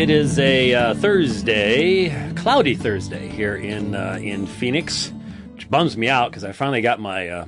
It is a Thursday, cloudy Thursday here in Phoenix, which bums me out because I finally got my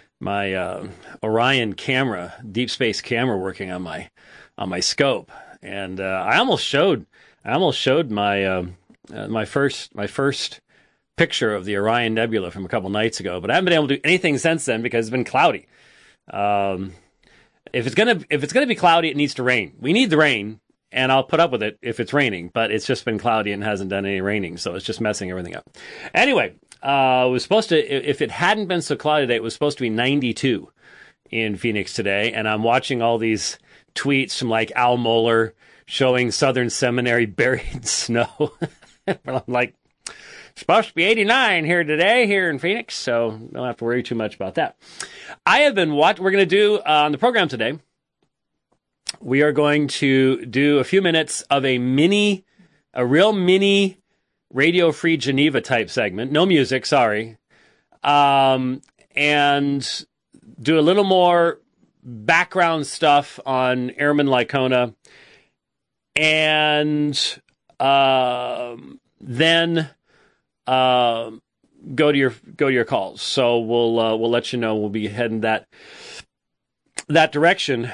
Orion camera, deep space camera, working on my scope, and I almost showed my my first picture of the Orion Nebula from a couple nights ago, but I haven't been able to do anything since then because it's been cloudy. If it's gonna be cloudy, it needs to rain. We need the rain. And I'll put up with it if it's raining, but it's just been cloudy and hasn't done any raining, so it's just messing everything up. Anyway, it was supposed to, if it hadn't been so cloudy today, it was supposed to be 92 in Phoenix today, and I'm watching all these tweets from like Al Mohler showing Southern Seminary buried in snow. But I'm like, it's supposed to be 89 here today, here in Phoenix, so don't have to worry too much about that. I have been we're going to do on the program today, we are going to do a few minutes of a real mini Radio Free Geneva type segment. No music, sorry. And do a little more background stuff on Airman Lycona. And then go to your calls. So we'll let you know. We'll be heading that direction.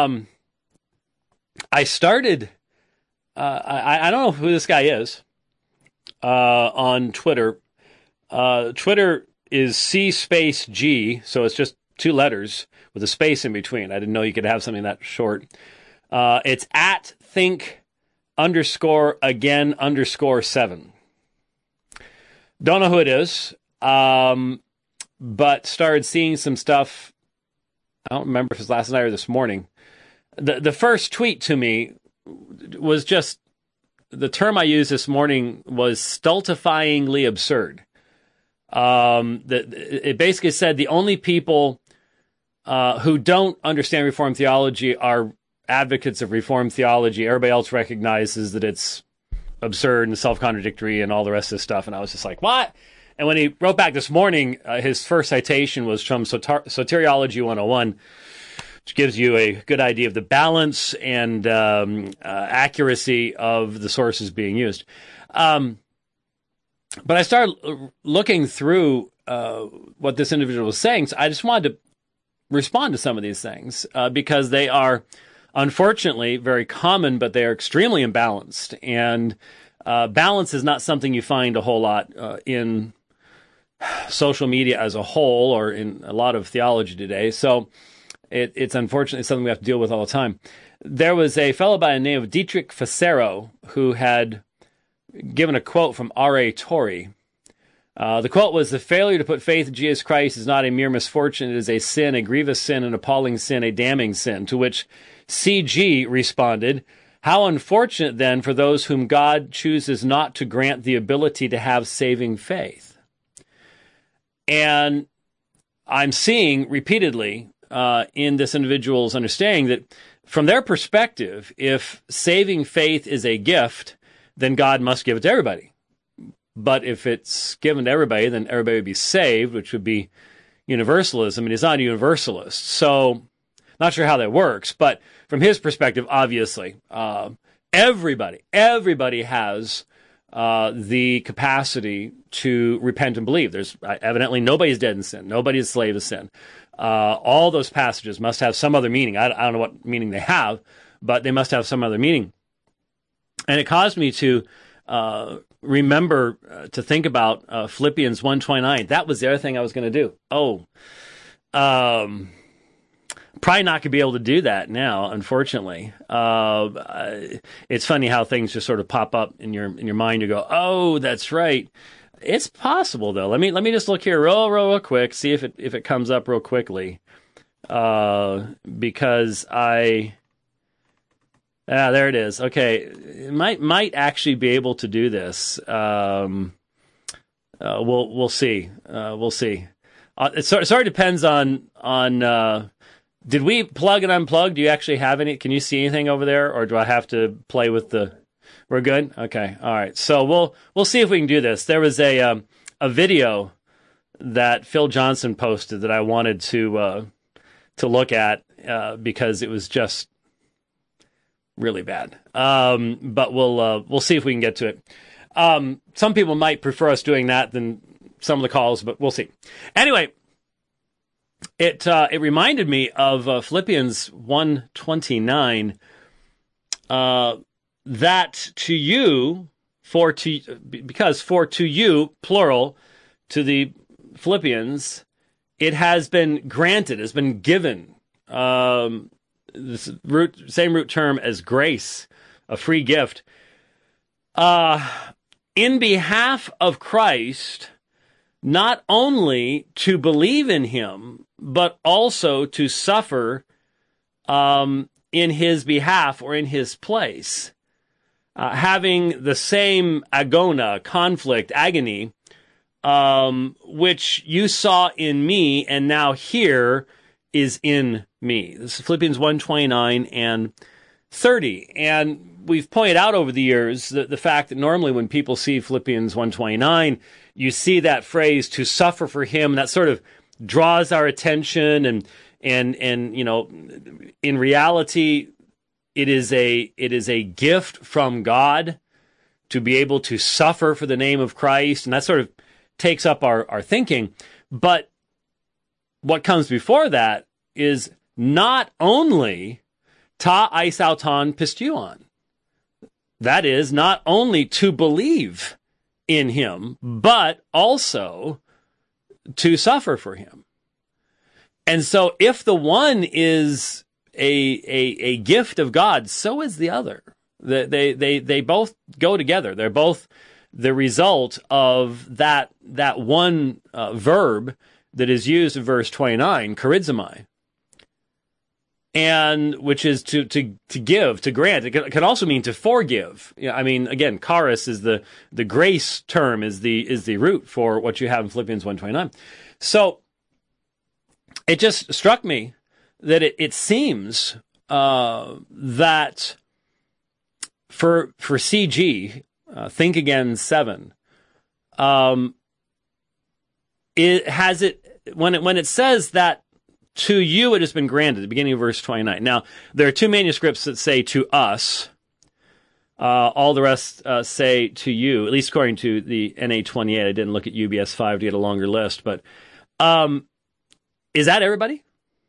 I started, I don't know who this guy is, on Twitter. Twitter is C-G, so it's just two letters with a space in between. I didn't know you could have something that short. It's at think_again_7. Don't know who it is, but started seeing some stuff. I don't remember if it was last night or this morning. The first tweet to me was just, the term I used this morning was stultifyingly absurd. It basically said the only people who don't understand Reformed theology are advocates of Reformed theology. Everybody else recognizes that it's absurd and self-contradictory and all the rest of this stuff. And I was just like, what? And when he wrote back this morning, his first citation was from Soteriology 101, which gives you a good idea of the balance and accuracy of the sources being used. But I started looking through what this individual was saying, so I just wanted to respond to some of these things because they are, unfortunately, very common, but they are extremely imbalanced. And balance is not something you find a whole lot in social media as a whole or in a lot of theology today. So it's unfortunately something we have to deal with all the time. There was a fellow by the name of Dietrich Facero who had given a quote from R.A. Torrey. The quote was, "The failure to put faith in Jesus Christ is not a mere misfortune. It is a sin, a grievous sin, an appalling sin, a damning sin." To which C.G. responded, "How unfortunate then for those whom God chooses not to grant the ability to have saving faith." And I'm seeing repeatedly in this individual's understanding that from their perspective, if saving faith is a gift, then God must give it to everybody. But if it's given to everybody, then everybody would be saved, which would be universalism, and he's not a universalist. So not sure how that works, but from his perspective, obviously, everybody has the capacity to repent and believe. There's evidently nobody's dead in sin. Nobody's a slave to sin. All those passages must have some other meaning. I don't know what meaning they have, but they must have some other meaning. And it caused me to remember to think about Philippians 1:29. That was the other thing I was going to do. Probably not going to be able to do that now, unfortunately. It's funny how things just sort of pop up in your mind. You go, oh, that's right. It's possible though. Let me just look here real quick, see if it comes up real quickly. Because there it is. Okay, it might actually be able to do this. We'll see. We'll see. It sort of depends on. Did we plug and unplug? Do you actually have any? Can you see anything over there, or do I have to play with the? We're good. Okay. All right. So we'll see if we can do this. There was a video that Phil Johnson posted that I wanted to look at because it was just really bad. But we'll see if we can get to it. Some people might prefer us doing that than some of the calls, but we'll see. Anyway, it reminded me of Philippians 1:29, that to you, because for to you, plural, to the Philippians, it has been granted, has been given. This same root term as grace, a free gift. In behalf of Christ, not only to believe in him, but also to suffer in his behalf or in his place. Having the same agona, conflict, agony, which you saw in me and now here is in me. This is Philippians 1:29 and 30. And we've pointed out over the years the fact that normally when people see Philippians 1:29, you see that phrase, to suffer for him, that sort of draws our attention. And you know, in reality, it is a gift from God to be able to suffer for the name of Christ. And that sort of takes up our thinking. But what comes before that is not only ta eisauton pisteuon. That is, not only to believe in him, but also to suffer for him. And so if the one is a gift of God, so is the other. They both go together. They're both the result of that one verb that is used in verse 29, charizomai, and which is to give, to grant. It can also mean to forgive. I mean, again, charis is the grace term, is the root for what you have in Philippians 1:29. So it just struck me that it seems that for CG, Think Again 7, it has it when it says that to you it has been granted, at the beginning of verse 29. Now, there are two manuscripts that say to us. All the rest say to you, at least according to the NA28. I didn't look at UBS 5 to get a longer list, but is that everybody?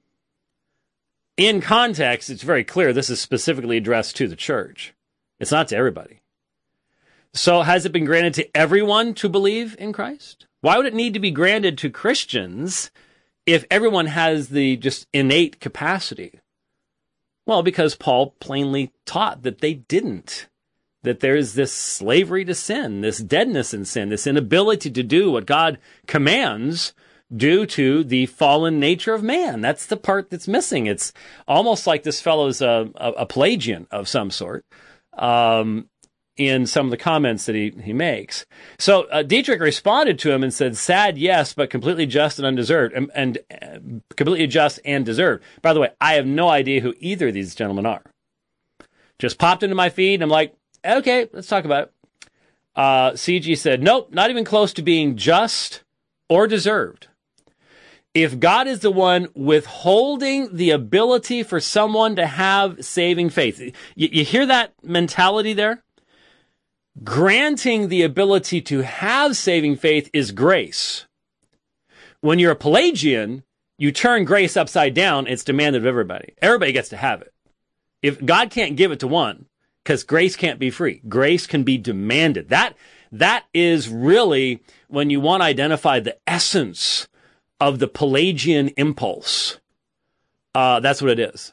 In context, it's very clear this is specifically addressed to the church. It's not to everybody. So has it been granted to everyone to believe in Christ? Why would it need to be granted to Christians if everyone has the just innate capacity? Well, because Paul plainly taught that they didn't. That there's this slavery to sin, this deadness in sin, this inability to do what God commands due to the fallen nature of man. That's the part that's missing. It's almost like this fellow's a Pelagian of some sort. In some of the comments that he makes. So Dietrich responded to him and said, sad, yes, but completely just and undeserved, and completely just and deserved. By the way, I have no idea who either of these gentlemen are. Just popped into my feed, and I'm like, okay, let's talk about it. CG said, nope, not even close to being just or deserved. If God is the one withholding the ability for someone to have saving faith, you hear that mentality there? Granting the ability to have saving faith is grace. When you're a Pelagian, you turn grace upside down. It's demanded of everybody. Everybody gets to have it. If God can't give it to one, because grace can't be free. Grace can be demanded. That is really when you want to identify the essence of the Pelagian impulse. That's what it is.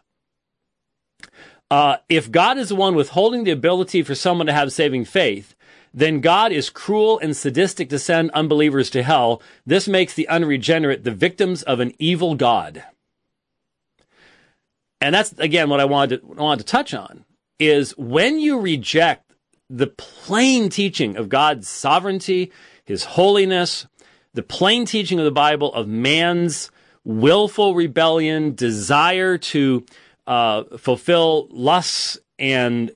If God is the one withholding the ability for someone to have saving faith, then God is cruel and sadistic to send unbelievers to hell. This makes the unregenerate the victims of an evil God. And that's, again, what I wanted to touch on, is when you reject the plain teaching of God's sovereignty, his holiness, the plain teaching of the Bible of man's willful rebellion, desire to fulfill lusts and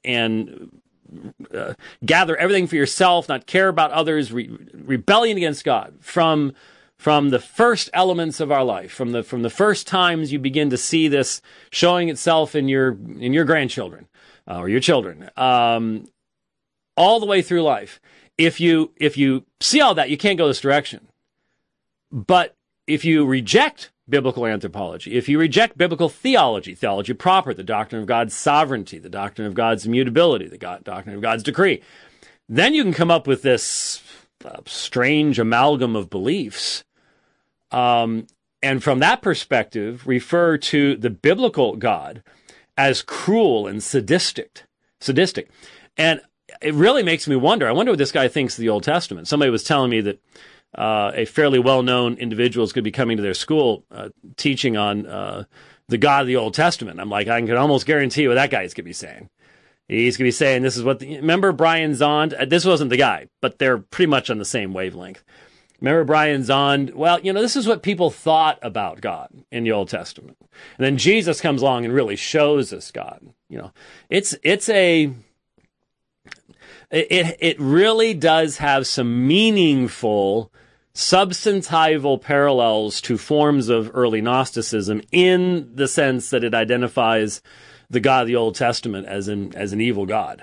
gather everything for yourself, not care about others, rebellion against God from the first elements of our life, from the first times you begin to see this showing itself in your grandchildren. or your children, all the way through life. If you see all that, you can't go this direction. But if you reject biblical anthropology, if you reject biblical theology, theology proper, the doctrine of God's sovereignty, the doctrine of God's immutability, the doctrine of God's decree, then you can come up with this strange amalgam of beliefs. And from that perspective, refer to the biblical God as cruel and sadistic. And it really makes me wonder. I wonder what this guy thinks of the Old Testament. Somebody was telling me that a fairly well-known individual is going to be coming to their school teaching on the God of the Old Testament. I'm like, I can almost guarantee what that guy is going to be saying. He's going to be saying, this is what... remember Brian Zond? This wasn't the guy, but they're pretty much on the same wavelength. Remember Brian Zond? Well, this is what people thought about God in the Old Testament. And then Jesus comes along and really shows us God. It really does have some meaningful, substantival parallels to forms of early Gnosticism in the sense that it identifies the God of the Old Testament as an evil God.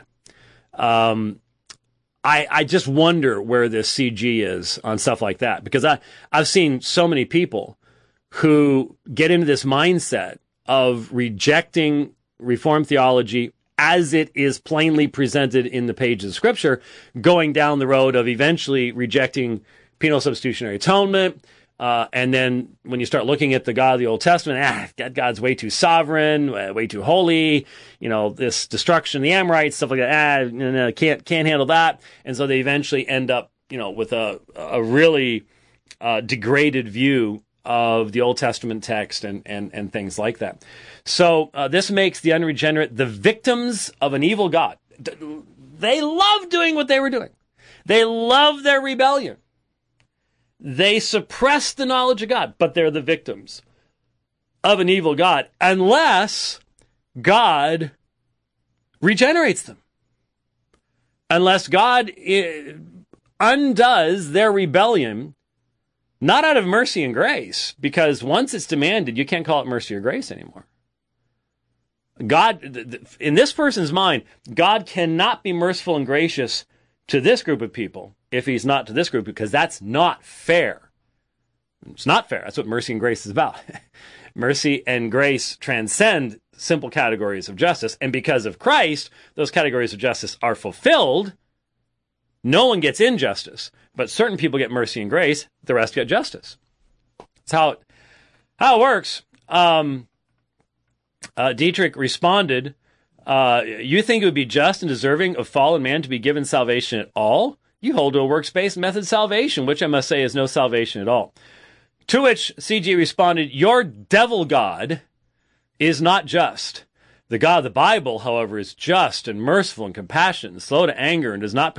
I just wonder where this CG is on stuff like that, because I've seen so many people who get into this mindset of rejecting Reformed theology as it is plainly presented in the pages of Scripture, going down the road of eventually rejecting penal substitutionary atonement. And then when you start looking at the God of the Old Testament, God's way too sovereign, way too holy, this destruction of the Amorites, stuff like that, no, can't handle that. And so they eventually end up, with a really degraded view of the Old Testament text and things like that. So this makes the unregenerate the victims of an evil God. They love doing what they were doing. They love their rebellion. They suppress the knowledge of God, but they're the victims of an evil God unless God regenerates them. Unless God undoes their rebellion, not out of mercy and grace, because once it's demanded, you can't call it mercy or grace anymore. God, in this person's mind, God cannot be merciful and gracious to this group of people if he's not to this group, because that's not fair. It's not fair. That's what mercy and grace is about. Mercy and grace transcend simple categories of justice, and because of Christ, those categories of justice are fulfilled. No one gets injustice, but certain people get mercy and grace. The rest get justice. That's how it works. Dietrich responded, you think it would be just and deserving of fallen man to be given salvation at all? You hold to a works-based method salvation, which I must say is no salvation at all. To which CG responded, your devil God is not just. The God of the Bible, however, is just and merciful and compassionate and slow to anger and does not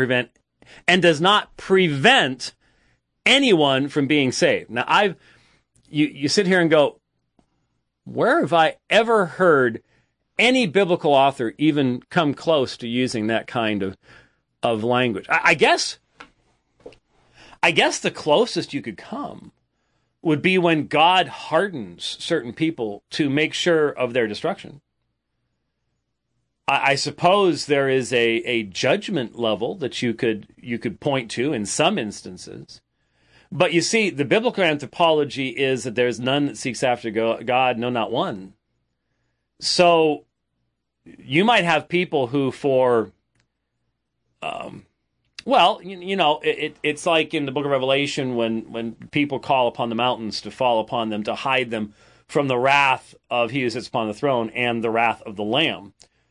prevent anyone from being saved. Now, you sit here and go, where have I ever heard any biblical author even come close to using that kind of language? I guess the closest you could come would be when God hardens certain people to make sure of their destruction. I suppose there is a judgment level that you could point to in some instances. But you see, the biblical anthropology is that there's none that seeks after God, no, not one. So you might have people who it's like in the book of Revelation when people call upon the mountains to fall upon them, to hide them from the wrath of he who sits upon the throne and the wrath of the Lamb.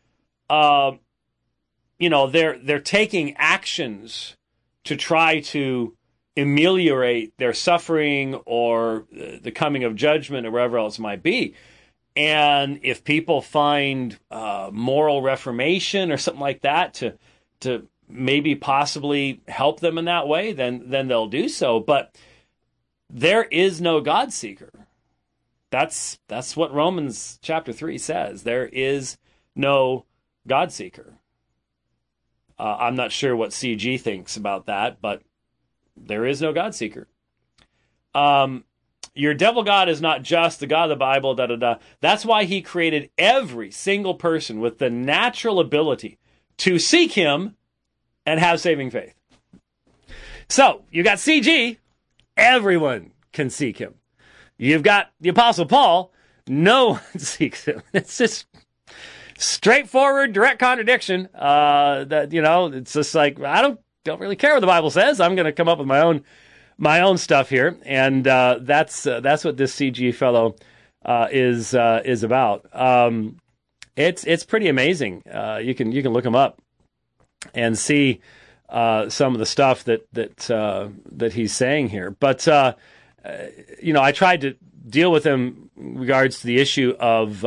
They're taking actions to try to ameliorate their suffering or the coming of judgment or wherever else it might be. And if people find moral reformation or something like that to maybe possibly help them in that way, then they'll do so. But there is no God seeker. That's what Romans chapter 3 says. There is no God seeker. I'm not sure what CG thinks about that, but there is no God seeker. Your devil God is not just the God of the Bible, da da da. That's why he created every single person with the natural ability to seek him and have saving faith. So, you got CG, everyone can seek him. You've got the Apostle Paul, no one seeks him. It's just straightforward, direct contradiction. It's just like, I don't really care what the Bible says. I'm going to come up with my own stuff here, and that's what this CG fellow is about. It's pretty amazing. You can look him up and see some of the stuff that he's saying here. But I tried to deal with him in regards to the issue of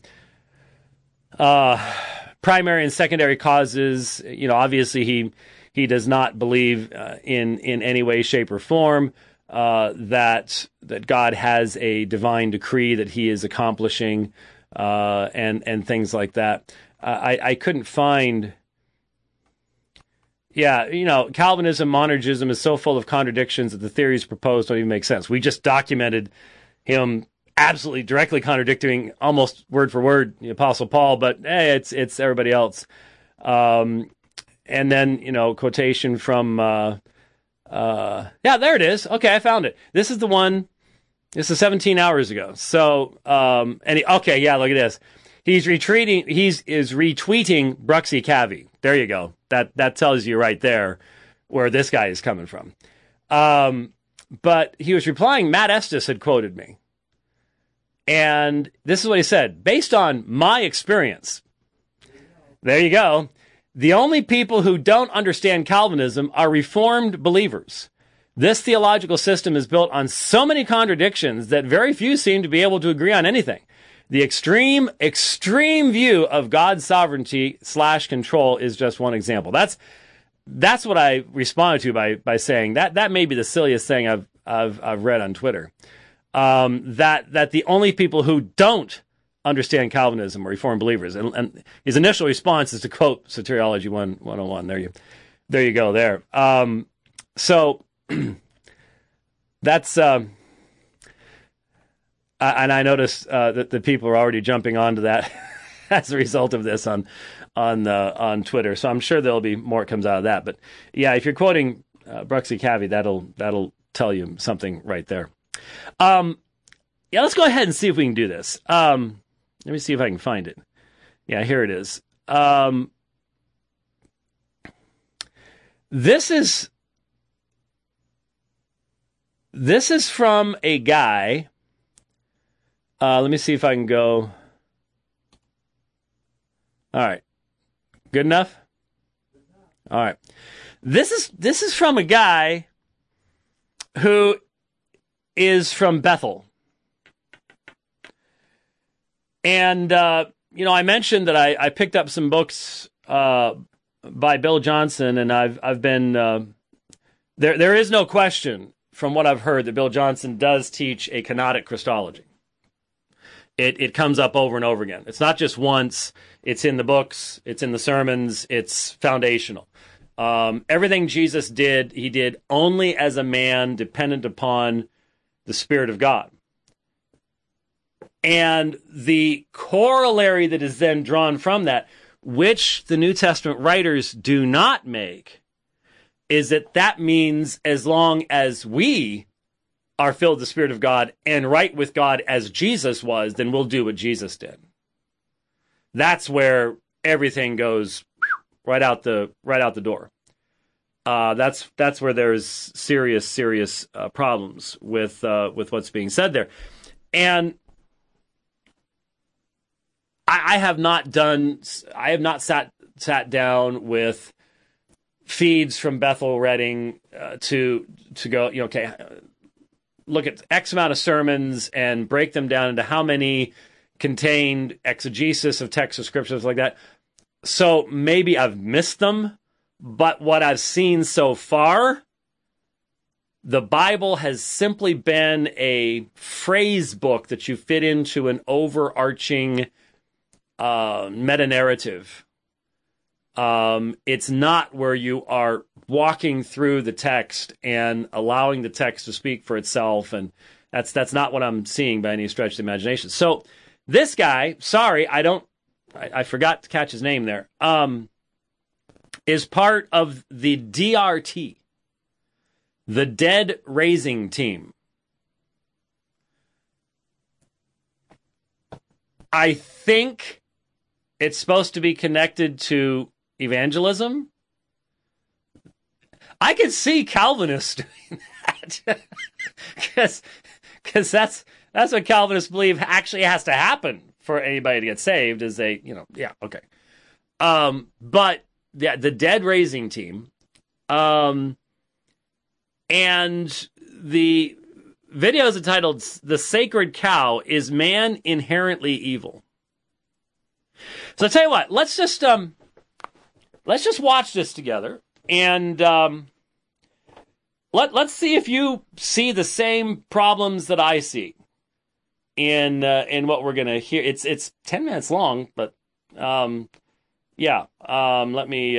primary and secondary causes. Obviously he does not believe in any way, shape, or form that God has a divine decree that he is accomplishing and things like that. I couldn't find. Yeah, Calvinism, monergism is so full of contradictions that the theories proposed don't even make sense. We just documented him absolutely directly contradicting almost word for word the Apostle Paul, but hey, it's everybody else. And then, quotation from, there it is. Okay, I found it. This is the one, this is 17 hours ago. So, look at this. He's retweeting Bruxy Cavey. There you go. That tells you right there where this guy is coming from. But he was replying, Matt Estes had quoted me. And this is what he said. Based on my experience, there you go. The only people who don't understand Calvinism are Reformed believers. This theological system is built on so many contradictions that very few seem to be able to agree on anything. The extreme view of God's sovereignty / control is just one example. That's what I responded to by saying that may be the silliest thing I've read on Twitter. That the only people who don't understand Calvinism are Reformed believers, and his initial response is to quote Soteriology 101. There you go. There. So that's. And I noticed that the people are already jumping onto that as a result of this on Twitter. So I'm sure there'll be more that comes out of that. But yeah, if you're quoting Bruxy Cavey, that'll tell you something right there. Let's go ahead and see if we can do this. Let me see if I can find it. Yeah, here it is. This is from a guy. Let me see if I can go. All right. Good enough? All right. This is from a guy who is from Bethel. And, I mentioned that I picked up some books by Bill Johnson, and I've been... There is no question from what I've heard that Bill Johnson does teach a kenotic Christology. It comes up over and over again. It's not just once. It's in the books. It's in the sermons. It's foundational. Everything Jesus did, he did only as a man dependent upon the Spirit of God. And the corollary that is then drawn from that, which the New Testament writers do not make, is that means as long as we are filled with the Spirit of God and right with God as Jesus was, then we'll do what Jesus did. That's where everything goes right out the door. That's where there's serious problems with what's being said there. And I have not sat down with feeds from Bethel Redding to go, okay, look at X amount of sermons and break them down into how many contained exegesis of text of scriptures like that. So maybe I've missed them, but what I've seen so far, the Bible has simply been a phrase book that you fit into an overarching meta-narrative. It's not where you are walking through the text and allowing the text to speak for itself and That's not what I'm seeing by any stretch of the imagination. So this guy, sorry, I forgot to catch his name there, is part of the DRT, the Dead Raising Team. I think it's supposed to be connected to evangelism. I could see Calvinists doing that because that's what Calvinists believe actually has to happen for anybody to get saved. Is they, okay. But yeah, the Dead Raising Team, and the video is entitled "The Sacred Cow: Is Man Inherently Evil?" So I tell you what, let's just watch this together, and let's see if you see the same problems that I see in what we're gonna hear. It's 10 minutes long, but let me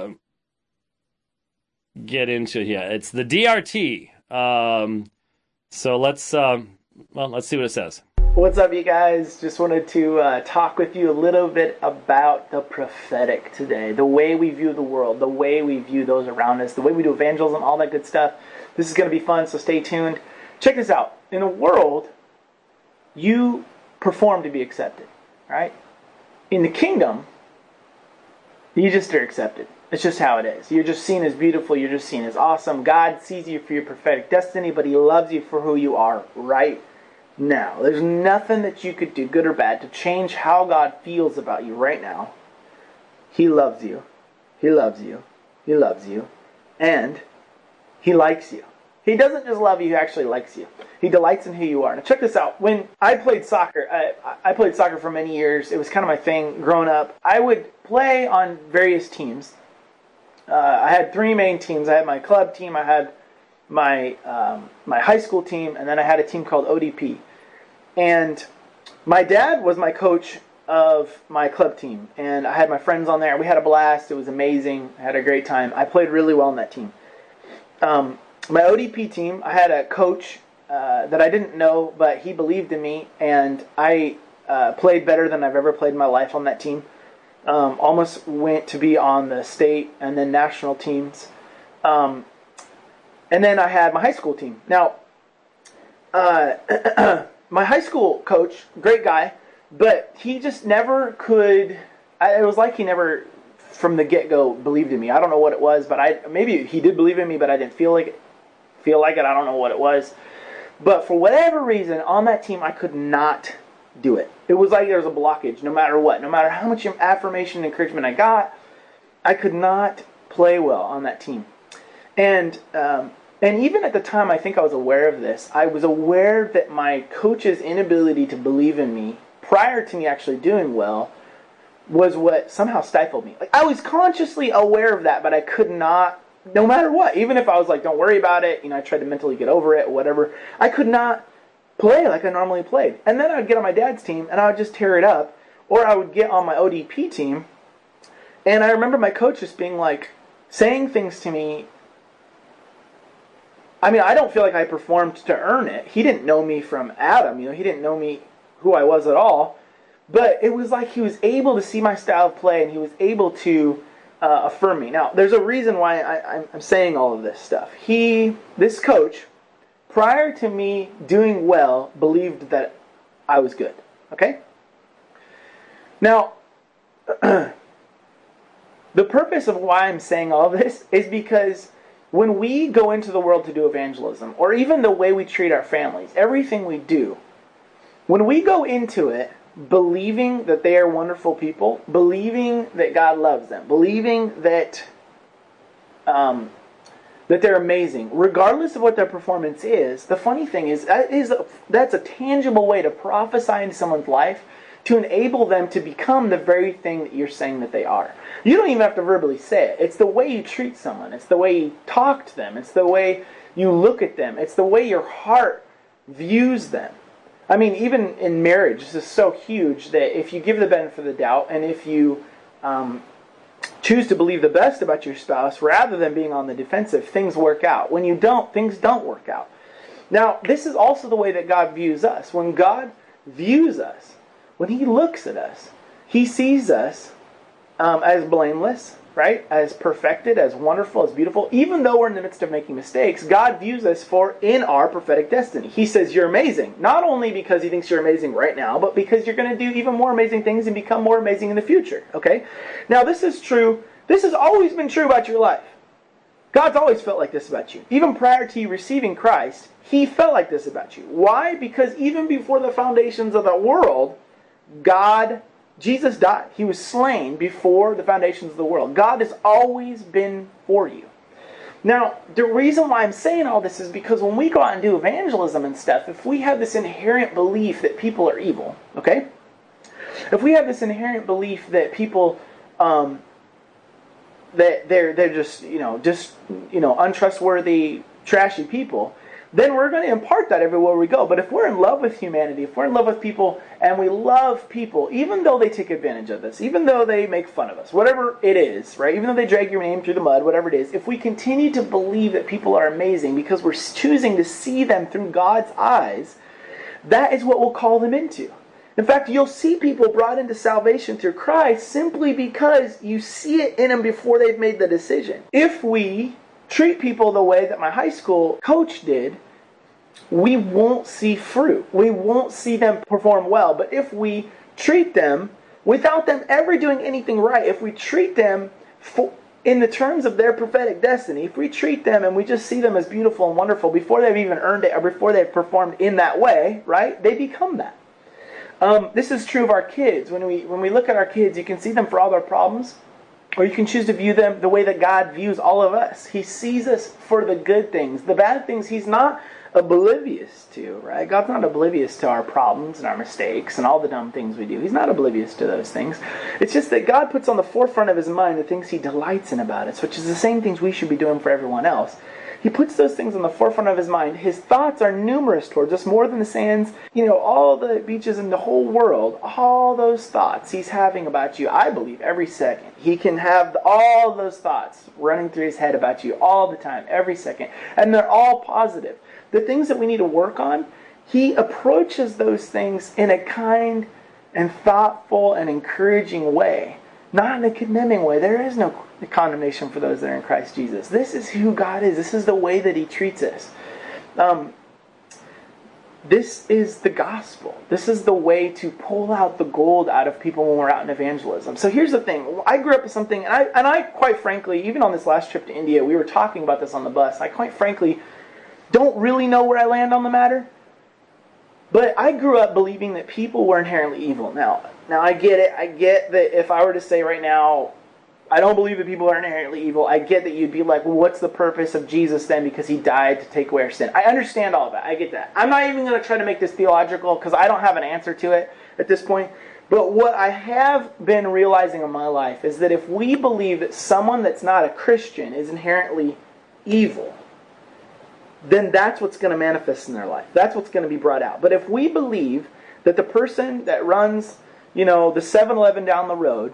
get into it. Yeah, it's the DRT. So let's see what it says. What's up, you guys? Just wanted to talk with you a little bit about the prophetic today. The way we view the world, the way we view those around us, the way we do evangelism, all that good stuff. This is going to be fun, so stay tuned. Check this out. In the world, you perform to be accepted, right? In the kingdom, you just are accepted. It's just how it is. You're just seen as beautiful. You're just seen as awesome. God sees you for your prophetic destiny, but He loves you for who you are right now. There's nothing that you could do, good or bad, to change how God feels about you right now. He loves you. He loves you. He loves you. And He likes you. He doesn't just love you, He actually likes you. He delights in who you are. Now check this out. When I played soccer, I played soccer for many years. It was kind of my thing growing up. I would play on various teams. I had three main teams. I had my club team, I had my high school team, and then I had a team called ODP. And my dad was my coach of my club team, and I had my friends on there. We had a blast. It was amazing. I had a great time. I played really well on that team. My ODP team, I had a coach that I didn't know, but he believed in me, and I played better than I've ever played in my life on that team. Almost went to be on the state and then national teams. And then I had my high school team. Now, my high school coach, great guy, but he just never could. It was like he never, from the get-go, believed in me. I don't know what it was, but maybe he did believe in me, but I didn't feel like it. I don't know what it was. But for whatever reason, on that team, I could not do it. It was like there was a blockage, no matter what. No matter how much affirmation and encouragement I got, I could not play well on that team. And even at the time, I think I was aware of this. I was aware that my coach's inability to believe in me prior to me actually doing well was what somehow stifled me. Like, I was consciously aware of that, but I could not, no matter what. Even if I was like, don't worry about it, I tried to mentally get over it or whatever, I could not play like I normally played. And then I would get on my dad's team and I would just tear it up. Or I would get on my ODP team, and I remember my coach just being like, saying things to me. I mean, I don't feel like I performed to earn it. He didn't know me from Adam, he didn't know me who I was at all. But it was like he was able to see my style of play, and he was able to affirm me. Now, there's a reason why I'm saying all of this stuff. This coach, prior to me doing well, believed that I was good. Okay? Now, the purpose of why I'm saying all this is because when we go into the world to do evangelism, or even the way we treat our families, everything we do, when we go into it believing that they are wonderful people, believing that God loves them, believing that that they're amazing, regardless of what their performance is, the funny thing is that's a tangible way to prophesy into someone's life to enable them to become the very thing that you're saying that they are. You don't even have to verbally say it. It's the way you treat someone. It's the way you talk to them. It's the way you look at them. It's the way your heart views them. I mean, even in marriage, this is so huge that if you give the benefit of the doubt, and if you choose to believe the best about your spouse rather than being on the defensive, things work out. When you don't, things don't work out. Now, this is also the way that God views us. When God views us, when He looks at us, He sees us as blameless, right? As perfected, as wonderful, as beautiful. Even though we're in the midst of making mistakes, God views us in our prophetic destiny. He says you're amazing. Not only because He thinks you're amazing right now, but because you're going to do even more amazing things and become more amazing in the future. Okay? Now, this is true. This has always been true about your life. God's always felt like this about you. Even prior to you receiving Christ, He felt like this about you. Why? Because even before the foundations of the world, Jesus died. He was slain before the foundations of the world. God has always been for you. Now, the reason why I'm saying all this is because when we go out and do evangelism and stuff, if we have this inherent belief that people are evil, okay? If we have this inherent belief that people that they're just untrustworthy, trashy people, then we're going to impart that everywhere we go. But if we're in love with humanity, if we're in love with people, and we love people, even though they take advantage of us, even though they make fun of us, whatever it is, right? Even though they drag your name through the mud, whatever it is, if we continue to believe that people are amazing because we're choosing to see them through God's eyes, that is what we'll call them into. In fact, you'll see people brought into salvation through Christ simply because you see it in them before they've made the decision. If we treat people the way that my high school coach did, we won't see fruit. We won't see them perform well. But if we treat them without them ever doing anything right, if we treat them in the terms of their prophetic destiny, if we treat them and we just see them as beautiful and wonderful before they've even earned it or before they've performed in that way, right, they become that. This is true of our kids. When we look at our kids, you can see them for all their problems, or you can choose to view them the way that God views all of us. He sees us for the good things. The bad things He's not oblivious to, right? God's not oblivious to our problems and our mistakes and all the dumb things we do. He's not oblivious to those things. It's just that God puts on the forefront of His mind the things He delights in about us, which is the same things we should be doing for everyone else. He puts those things on the forefront of His mind. His thoughts are numerous towards us, more than the sands, all the beaches in the whole world. All those thoughts He's having about you, I believe, every second. He can have all those thoughts running through His head about you all the time, every second. And they're all positive. The things that we need to work on, He approaches those things in a kind and thoughtful and encouraging way. Not in a condemning way. There is no condemnation for those that are in Christ Jesus. This is who God is. This is the way that He treats us. This is the gospel. This is the way to pull out the gold out of people when we're out in evangelism. So here's the thing. I grew up with something, and I quite frankly, even on this last trip to India, we were talking about this on the bus. I quite frankly don't really know where I land on the matter. But I grew up believing that people were inherently evil. Now I get it. I get that if I were to say right now, I don't believe that people are inherently evil, I get that you'd be like, well, what's the purpose of Jesus then? Because He died to take away our sin. I understand all of that. I get that. I'm not even going to try to make this theological because I don't have an answer to it at this point. But what I have been realizing in my life is that if we believe that someone that's not a Christian is inherently evil, then that's what's going to manifest in their life. That's what's going to be brought out. But if we believe that the person that runs, the 7-Eleven down the road,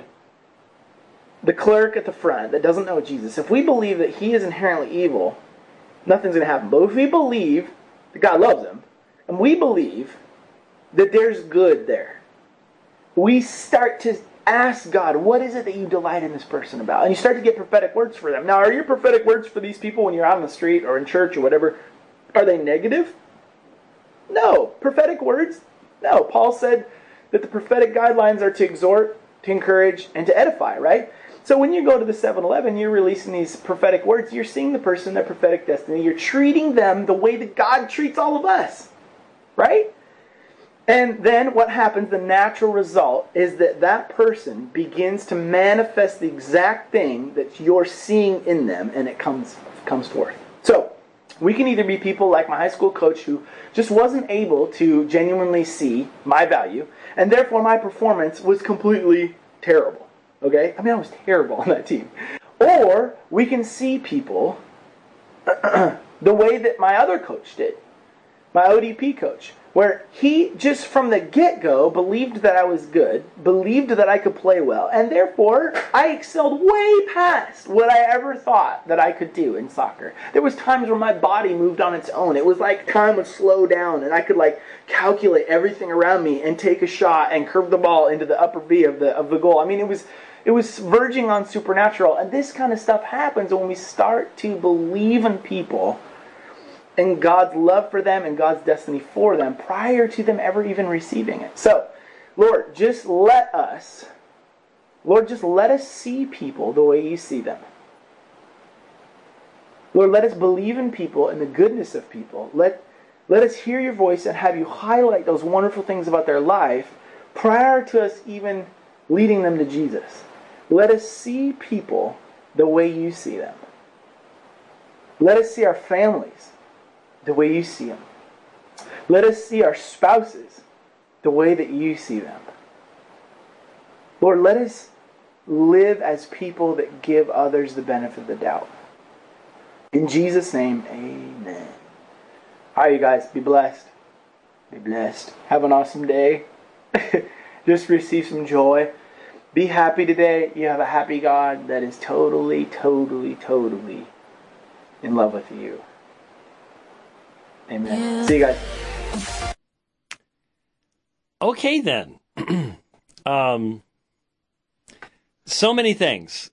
the clerk at the front that doesn't know Jesus, if we believe that he is inherently evil, nothing's going to happen. But if we believe that God loves him, and we believe that there's good there, we start to ask God, what is it that you delight in this person about? And you start to get prophetic words for them. Now, are your prophetic words for these people when you're out on the street or in church or whatever, are they negative? No. Prophetic words? No. Paul said that the prophetic guidelines are to exhort, to encourage, and to edify, right? So when you go to the 7-Eleven, you're releasing these prophetic words. You're seeing the person, their prophetic destiny. You're treating them the way that God treats all of us, right? And then what happens, the natural result, is that that person begins to manifest the exact thing that you're seeing in them, and it comes forth. So, we can either be people like my high school coach who just wasn't able to genuinely see my value, and therefore my performance was completely terrible. Okay? I mean, I was terrible on that team. Or we can see people the way that my other coach did. my ODP coach, where he just from the get-go believed that I was good, believed that I could play well, and therefore I excelled way past what I ever thought that I could do in soccer. There was times where my body moved on its own. It was like time would slow down and I could like calculate everything around me and take a shot and curve the ball into the upper V of the goal. I mean, it was verging on supernatural, and this kind of stuff happens when we start to believe in people and God's love for them and God's destiny for them prior to them ever even receiving it. So, Lord, just let us see people the way you see them. Lord, let us believe in people and the goodness of people. Let us hear your voice and have you highlight those wonderful things about their life prior to us even leading them to Jesus. Let us see people the way you see them. Let us see our families the way you see them. Let us see our spouses the way that you see them. Lord, let us live as people that give others the benefit of the doubt. In Jesus' name, amen. All right, you guys, be blessed. Be blessed. Have an awesome day. Just receive some joy. Be happy today. You have a happy God that is totally, totally, totally in love with you. Amen. Yeah. See you guys. Okay, then. So many things.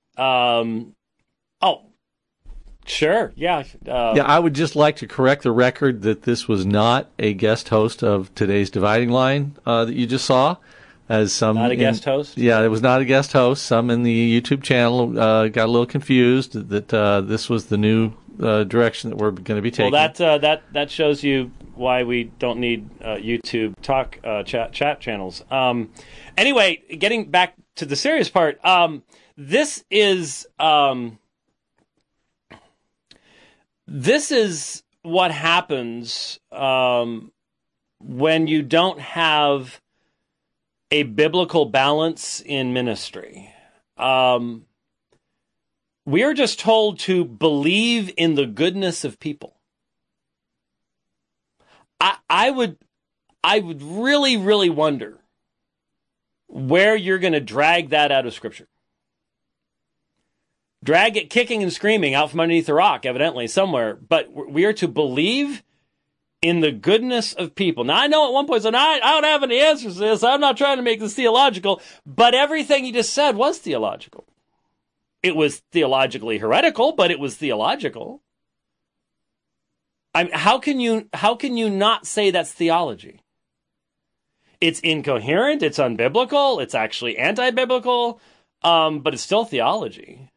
Sure. Yeah. I would just like to correct the record that this was not a guest host of today's Dividing Line that you just saw. As some not a guest host? Yeah, it was not a guest host. Some in the YouTube channel got a little confused that this was the new direction that we're going to be taking. Well, that shows you why we don't need YouTube talk chat channels. Anyway, getting back to the serious part, this is what happens when you don't have a biblical balance in ministry. We are just told to believe in the goodness of people. I would really, really wonder where you're going to drag that out of Scripture. Drag it kicking and screaming out from underneath the rock, evidently, somewhere. But we are to believe in the goodness of people. Now, I know at one point, so I don't have any answers to this. I'm not trying to make this theological. But everything he just said was theological. It was theologically heretical, but it was theological. I mean, how can you not say that's theology? It's incoherent, it's unbiblical, it's actually anti-biblical, but it's still theology.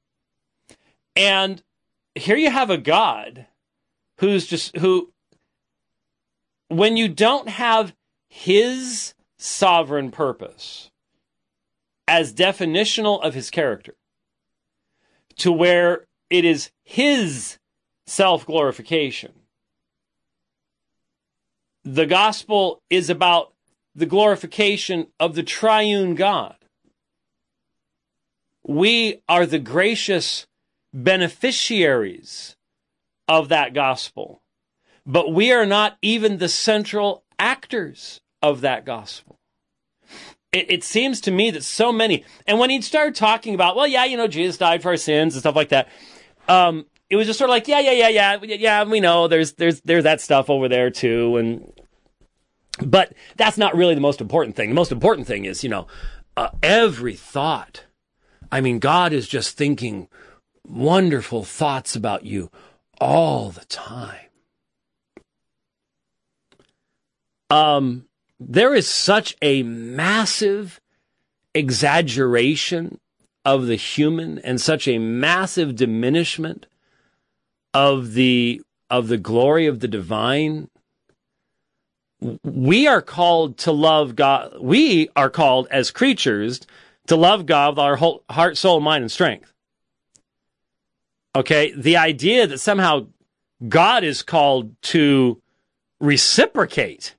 And here you have a God who, when you don't have his sovereign purpose as definitional of his character, to where it is his self-glorification. The gospel is about the glorification of the triune God. We are the gracious beneficiaries of that gospel, but we are not even the central actors of that gospel. It seems to me that so many, and when he'd start talking about, well, yeah, Jesus died for our sins and stuff like that, it was just sort of like, yeah, we know there's that stuff over there too, but that's not really the most important thing. The most important thing is, every thought. I mean, God is just thinking wonderful thoughts about you all the time. There is such a massive exaggeration of the human and such a massive diminishment of the glory of the divine. We are called to love God. We are called as creatures to love God with our whole heart, soul, mind, and strength. Okay, the idea that somehow God is called to reciprocate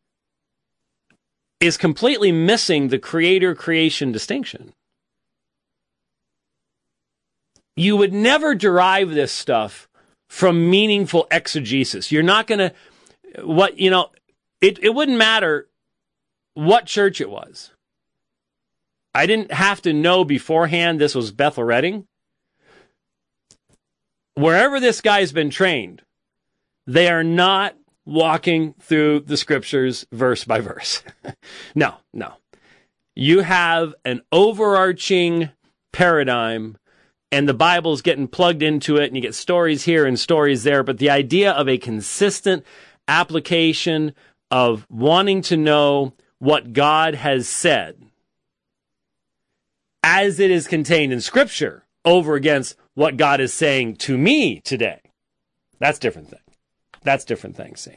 is completely missing the creator-creation distinction. You would never derive this stuff from meaningful exegesis. You're not going to, It wouldn't matter what church it was. I didn't have to know beforehand this was Bethel Redding. Wherever this guy's been trained, they are not walking through the scriptures verse by verse. No. You have an overarching paradigm, and the Bible's getting plugged into it, and you get stories here and stories there, but the idea of a consistent application of wanting to know what God has said as it is contained in Scripture over against what God is saying to me today. That's a different thing. That's a different thing, see.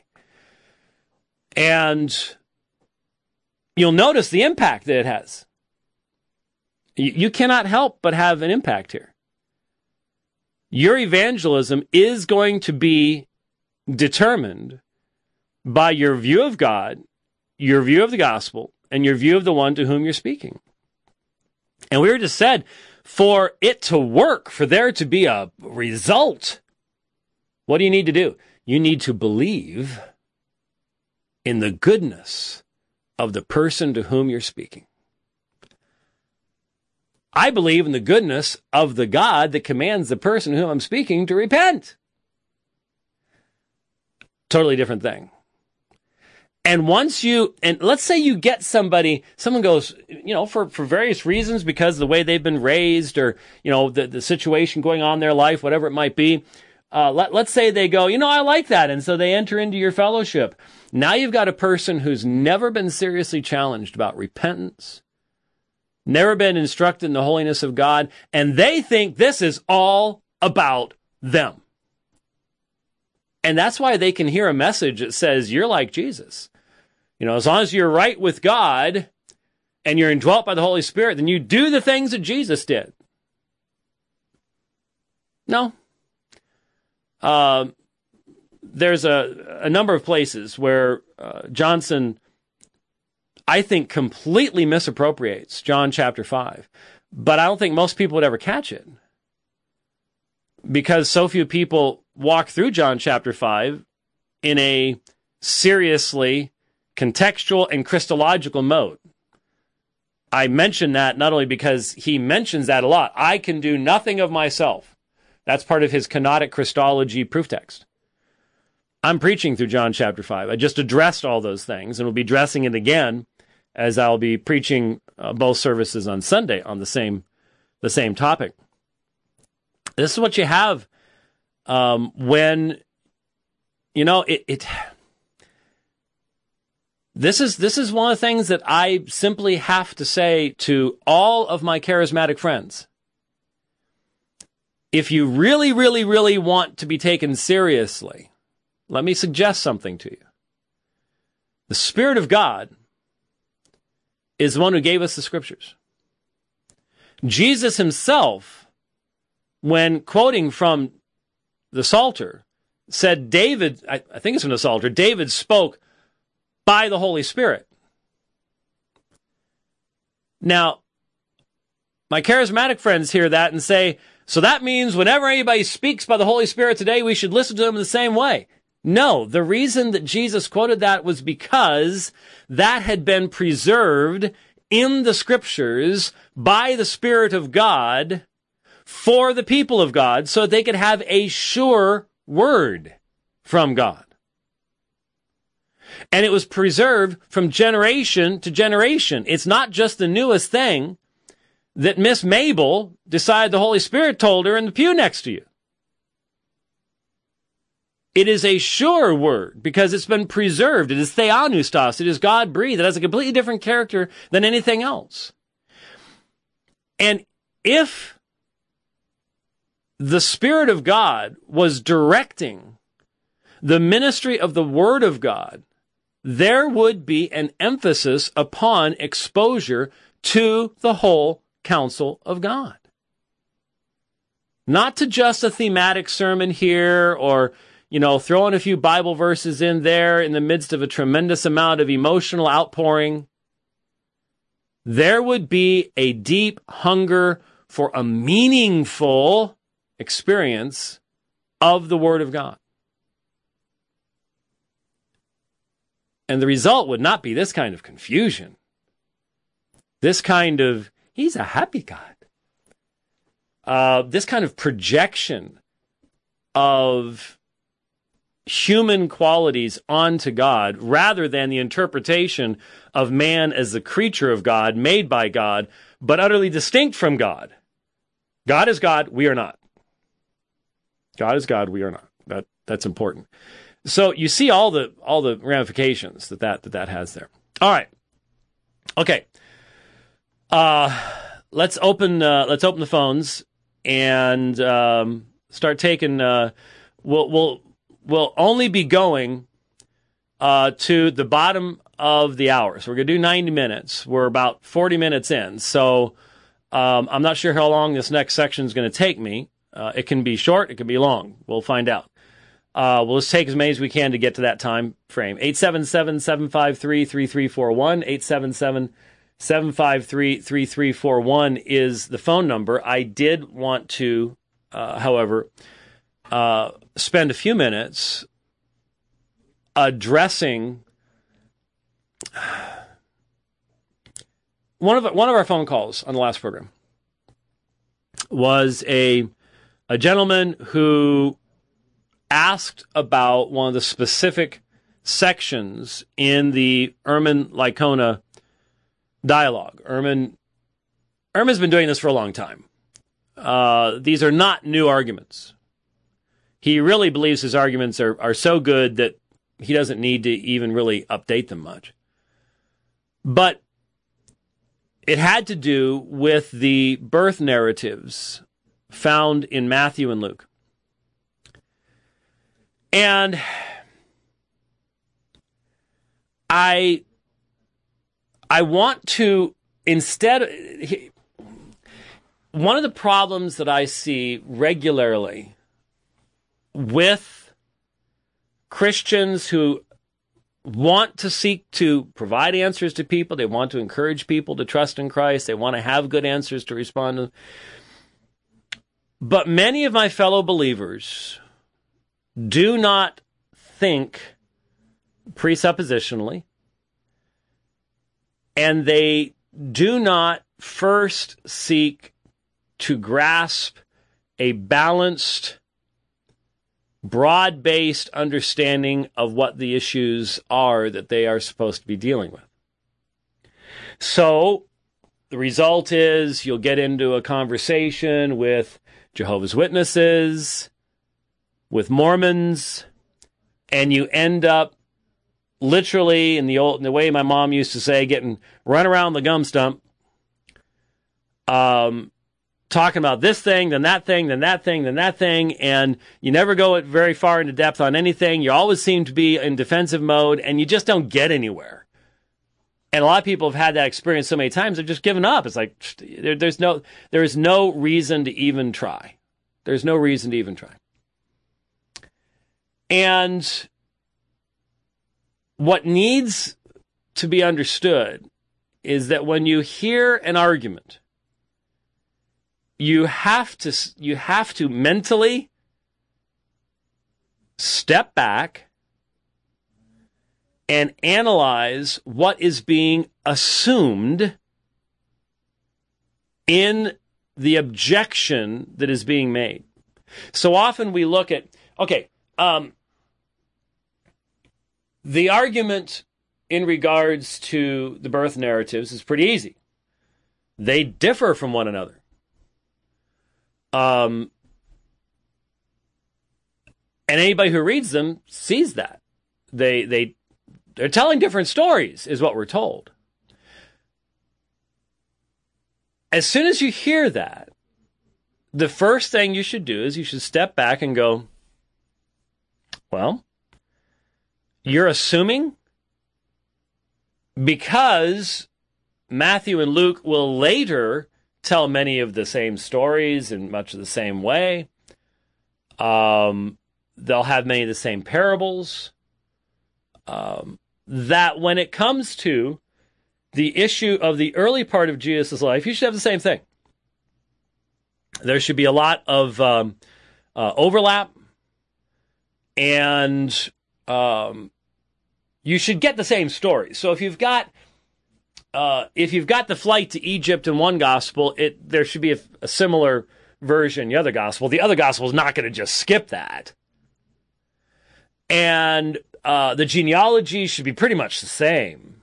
And you'll notice the impact that it has. You cannot help but have an impact here. Your evangelism is going to be determined by your view of God, your view of the gospel, and your view of the one to whom you're speaking. And we were just said, for it to work, for there to be a result, what do you need to do? You need to believe in the goodness of the person to whom you're speaking. I believe in the goodness of the God that commands the person to whom I'm speaking to repent. Totally different thing. And let's say you get someone goes, for various reasons, because of the way they've been raised or, the situation going on in their life, whatever it might be. Let's say they go, I like that. And so they enter into your fellowship. Now you've got a person who's never been seriously challenged about repentance, never been instructed in the holiness of God, and they think this is all about them. And that's why they can hear a message that says, you're like Jesus. As long as you're right with God and you're indwelt by the Holy Spirit, then you do the things that Jesus did. No. There's a number of places where Johnson, I think, completely misappropriates John chapter 5. But I don't think most people would ever catch it, because so few people walk through John chapter 5 in a seriously contextual and Christological mode. I mention that not only because he mentions that a lot. I can do nothing of myself. That's part of his kenotic Christology proof text. I'm preaching through John chapter 5. I just addressed all those things, and will be addressing it again as I'll be preaching both services on Sunday on the same topic. This is what you have when This is one of the things that I simply have to say to all of my charismatic friends. If you really, really, really want to be taken seriously, let me suggest something to you. The Spirit of God is the one who gave us the Scriptures. Jesus himself, when quoting from the Psalter, said David, I think it's from the Psalter, David spoke by the Holy Spirit. Now, my charismatic friends hear that and say, so that means whenever anybody speaks by the Holy Spirit today, we should listen to them in the same way. No, the reason that Jesus quoted that was because that had been preserved in the Scriptures by the Spirit of God for the people of God so that they could have a sure word from God. And it was preserved from generation to generation. It's not just the newest thing that Miss Mabel decided the Holy Spirit told her in the pew next to you. It is a sure word because it's been preserved. It is theopneustos. It is God-breathed. It has a completely different character than anything else. And if the Spirit of God was directing the ministry of the Word of God, there would be an emphasis upon exposure to the whole counsel of God. Not to just a thematic sermon here or, throwing a few Bible verses in there in the midst of a tremendous amount of emotional outpouring. There would be a deep hunger for a meaningful experience of the Word of God. And the result would not be this kind of confusion. This kind of, he's a happy God. This kind of projection of human qualities onto God, rather than the interpretation of man as the creature of God, made by God, but utterly distinct from God. God is God, we are not. God is God, we are not. That's important. So you see all the ramifications that has there. All right. Okay. Let's open the phones and start taking. We'll only be going to the bottom of the hour. So we're gonna do 90 minutes. We're about 40 minutes in. So I'm not sure how long this next section is going to take me. It can be short. It can be long. We'll find out. We'll just take as many as we can to get to that time frame. 877-753-3341. 877-753-3341 is the phone number. I did want to, however, spend a few minutes addressing one of our phone calls on the last program. Was a gentleman who asked about one of the specific sections in the Ehrman-Licona dialogue. Ehrman's been doing this for a long time. These are not new arguments. He really believes his arguments are so good that he doesn't need to even really update them much. But it had to do with the birth narratives found in Matthew and Luke. And I want to, one of the problems that I see regularly with Christians who want to seek to provide answers to people, they want to encourage people to trust in Christ, they want to have good answers to respond to. But many of my fellow believers do not think presuppositionally, and they do not first seek to grasp a balanced, broad-based understanding of what the issues are that they are supposed to be dealing with. So the result is you'll get into a conversation with Jehovah's Witnesses, with Mormons, and you end up literally, in the way my mom used to say, getting run around the gum stump, talking about this thing, then that thing, then that thing, then that thing, and you never go very far into depth on anything. You always seem to be in defensive mode, and you just don't get anywhere. And a lot of people have had that experience so many times, they've just given up. It's like, there is no reason to even try. There's no reason to even try. And what needs to be understood is that when you hear an argument, you have to mentally step back and analyze what is being assumed in the objection that is being made. So often we look at, the argument in regards to the birth narratives is pretty easy. They differ from one another. And anybody who reads them sees that. They're telling different stories, is what we're told. As soon as you hear that, the first thing you should do is you should step back and go, well, you're assuming because Matthew and Luke will later tell many of the same stories in much of the same way. They'll have many of the same parables. That when it comes to the issue of the early part of Jesus' life, you should have the same thing. There should be a lot of overlap, and you should get the same story. So if you've got the flight to Egypt in one gospel, there should be a similar version in the other gospel. The other gospel is not going to just skip that. And the genealogy should be pretty much the same.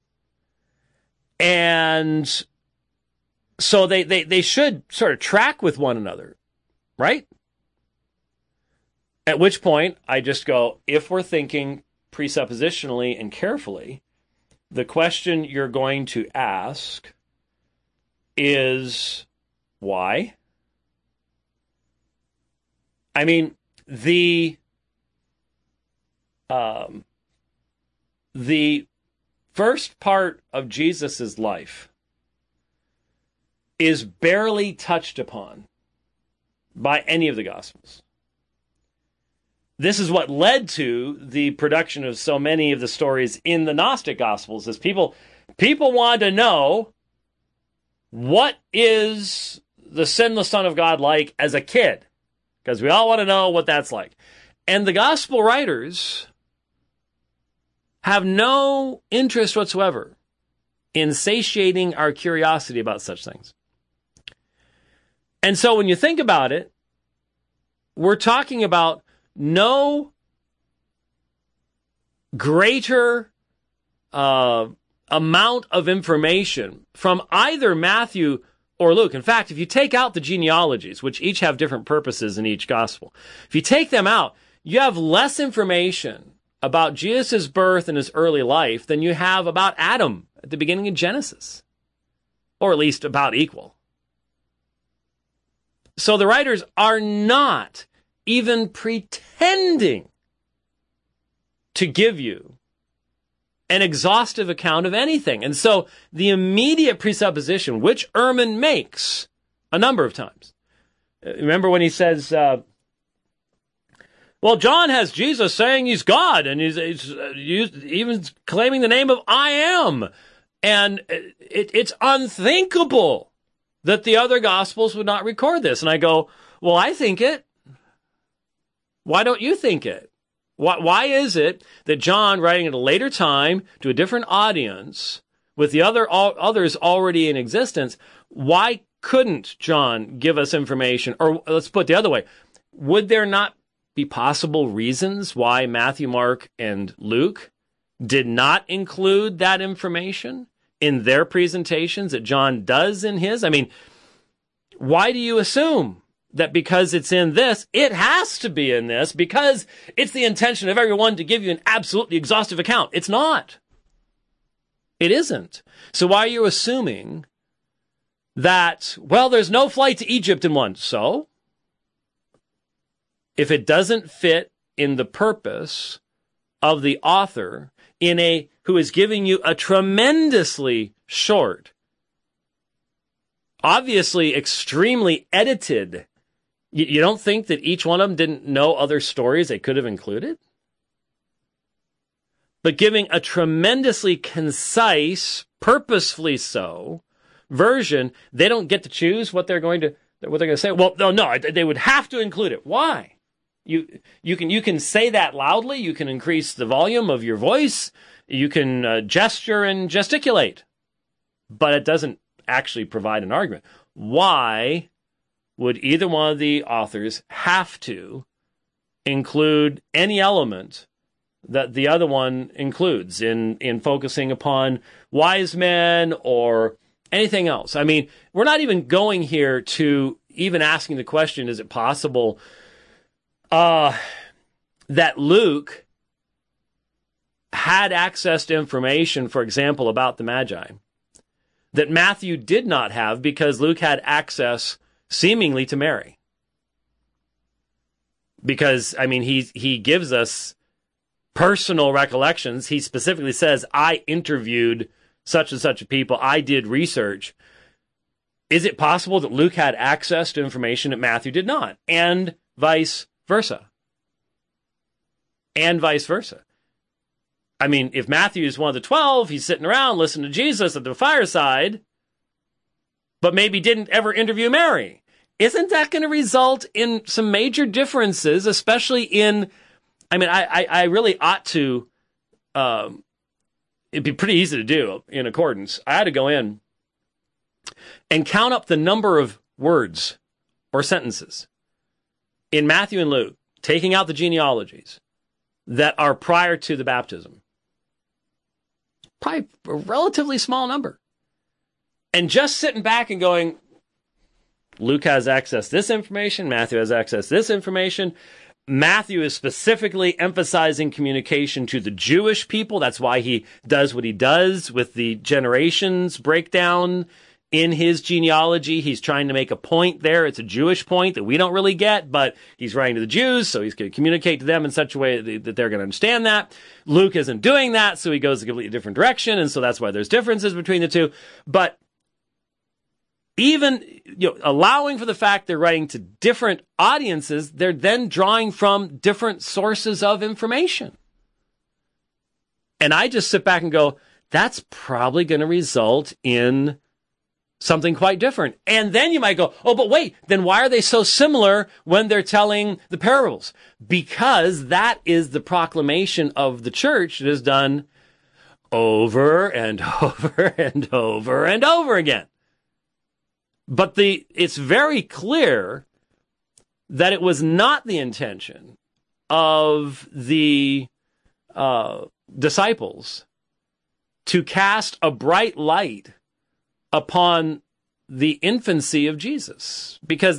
And so they should sort of track with one another, right? At which point, I just go, if we're thinking presuppositionally and carefully, the question you're going to ask is, why? I mean, the first part of Jesus' life is barely touched upon by any of the Gospels. This is what led to the production of so many of the stories in the Gnostic Gospels, is people wanted to know, what is the sinless Son of God like as a kid? Because we all want to know what that's like. And the Gospel writers have no interest whatsoever in satiating our curiosity about such things. And so when you think about it, we're talking about no greater amount of information from either Matthew or Luke. In fact, if you take out the genealogies, which each have different purposes in each gospel, if you take them out, you have less information about Jesus' birth and his early life than you have about Adam at the beginning of Genesis, or at least about equal. So the writers are not even pretending to give you an exhaustive account of anything. And so the immediate presupposition, which Ehrman makes a number of times, remember when he says, well, John has Jesus saying he's God, and he's even claiming the name of I am. And it's unthinkable that the other Gospels would not record this. And I go, well, I think it. Why don't you think it? Why is it that John, writing at a later time to a different audience with the others already in existence, why couldn't John give us information? Or let's put it the other way. Would there not be possible reasons why Matthew, Mark, and Luke did not include that information in their presentations that John does in his? I mean, why do you assume that because it's in this, it has to be in this, because it's the intention of everyone to give you an absolutely exhaustive account? It's not. It isn't. So why are you assuming that, well, there's no flight to Egypt in one? So if it doesn't fit in the purpose of the author who is giving you a tremendously short, obviously extremely edited, you don't think that each one of them didn't know other stories they could have included? But giving a tremendously concise, purposefully so, version, they don't get to choose what they're going to say. Well, no, they would have to include it. Why? You can say that loudly. You can increase the volume of your voice. You can gesture and gesticulate, but it doesn't actually provide an argument. Why would either one of the authors have to include any element that the other one includes in focusing upon wise men or anything else? I mean, we're not even going here to even asking the question, is it possible that Luke had access to information, for example, about the Magi, that Matthew did not have because Luke had access seemingly to Mary? Because, I mean, he gives us personal recollections. He specifically says, I interviewed such and such a people. I did research. Is it possible that Luke had access to information that Matthew did not? And vice versa. And vice versa. I mean, if Matthew is one of the 12, he's sitting around listening to Jesus at the fireside, but maybe didn't ever interview Mary. Isn't that going to result in some major differences, especially in, I mean, I really ought to it'd be pretty easy to do in accordance. I had to go in and count up the number of words or sentences in Matthew and Luke, taking out the genealogies, that are prior to the baptism. Probably a relatively small number. And just sitting back and going, Luke has access to this information, Matthew has access to this information. Matthew is specifically emphasizing communication to the Jewish people. That's why he does what he does with the generations breakdown in his genealogy. He's trying to make a point there. It's a Jewish point that we don't really get, but he's writing to the Jews, so he's going to communicate to them in such a way that they're going to understand that. Luke isn't doing that, so he goes a completely different direction, and so that's why there's differences between the two. But even allowing for the fact they're writing to different audiences, they're then drawing from different sources of information. And I just sit back and go, that's probably going to result in something quite different. And then you might go, oh, but wait, then why are they so similar when they're telling the parables? Because that is the proclamation of the church that is done over and over and over and over again. But it's very clear that it was not the intention of the disciples to cast a bright light upon the infancy of Jesus. Because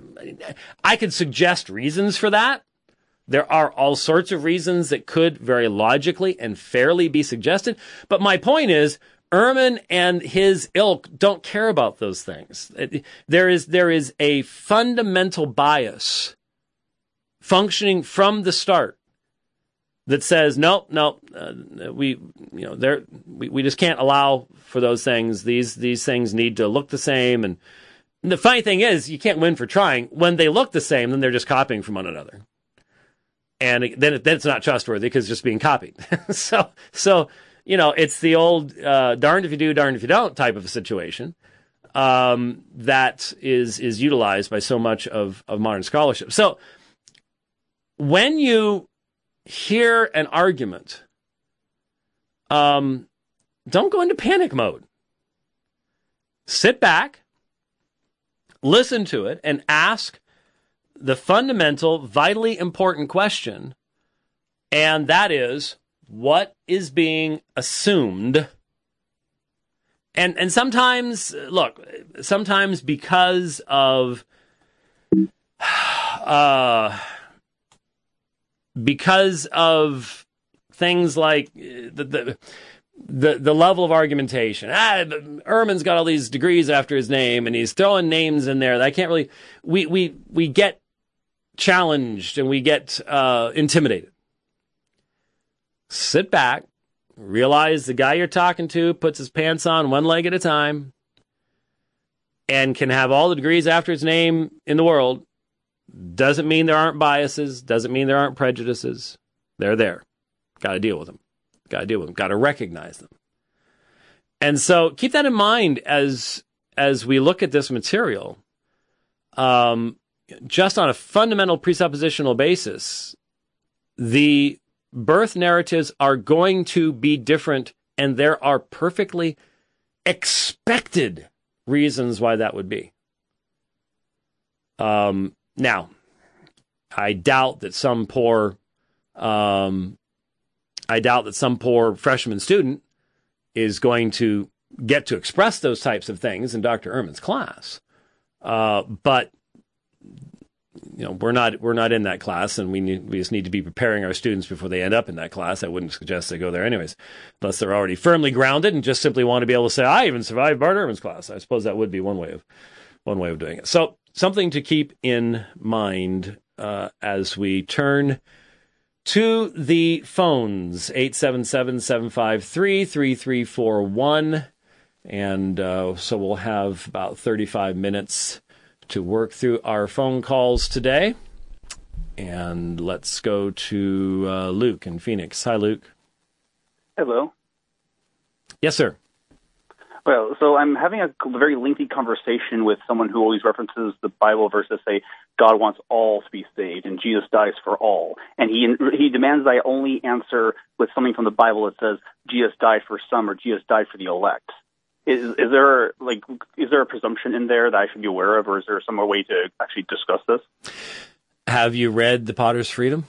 I could suggest reasons for that. There are all sorts of reasons that could very logically and fairly be suggested. But my point is, Ehrman and his ilk don't care about those things. There is a fundamental bias functioning from the start that says no, we just can't allow for those things. These things need to look the same. And the funny thing is, you can't win for trying. When they look the same, then they're just copying from one another, and then it's not trustworthy because it's just being copied. So. It's the old darned if you do, darned if you don't type of a situation that is utilized by so much of modern scholarship. So when you hear an argument, don't go into panic mode. Sit back, listen to it, and ask the fundamental, vitally important question, and that is, what is being assumed? And sometimes because of things like the level of argumentation. Ehrman's got all these degrees after his name, and he's throwing names in there that I can't really. We get challenged and we get intimidated. Sit back, realize the guy you're talking to puts his pants on one leg at a time and can have all the degrees after his name in the world. Doesn't mean there aren't biases, doesn't mean there aren't prejudices. They're there. Got to deal with them. Got to recognize them. And so keep that in mind as we look at this material. Just on a fundamental presuppositional basis, the birth narratives are going to be different, and there are perfectly expected reasons why that would be. Now, I doubt that some poor freshman student is going to get to express those types of things in Dr. Ehrman's class. But we're not in that class, and we just need to be preparing our students before they end up in that class. I wouldn't suggest they go there anyways, unless they're already firmly grounded and just simply want to be able to say, I even survived Bart Ehrman's class. I suppose that would be one way of doing it. So something to keep in mind as we turn to the phones, 877-753-3341. And so we'll have about 35 minutes to work through our phone calls today. And let's go to Luke in Phoenix. Hi, Luke. Hello. Yes, sir. Well, so I'm having a very lengthy conversation with someone who always references the Bible verses say God wants all to be saved and Jesus dies for all. And he demands that I only answer with something from the Bible that says Jesus died for some or Jesus died for the elect. Is there a presumption in there that I should be aware of, or is there some way to actually discuss this? Have you read The Potter's Freedom?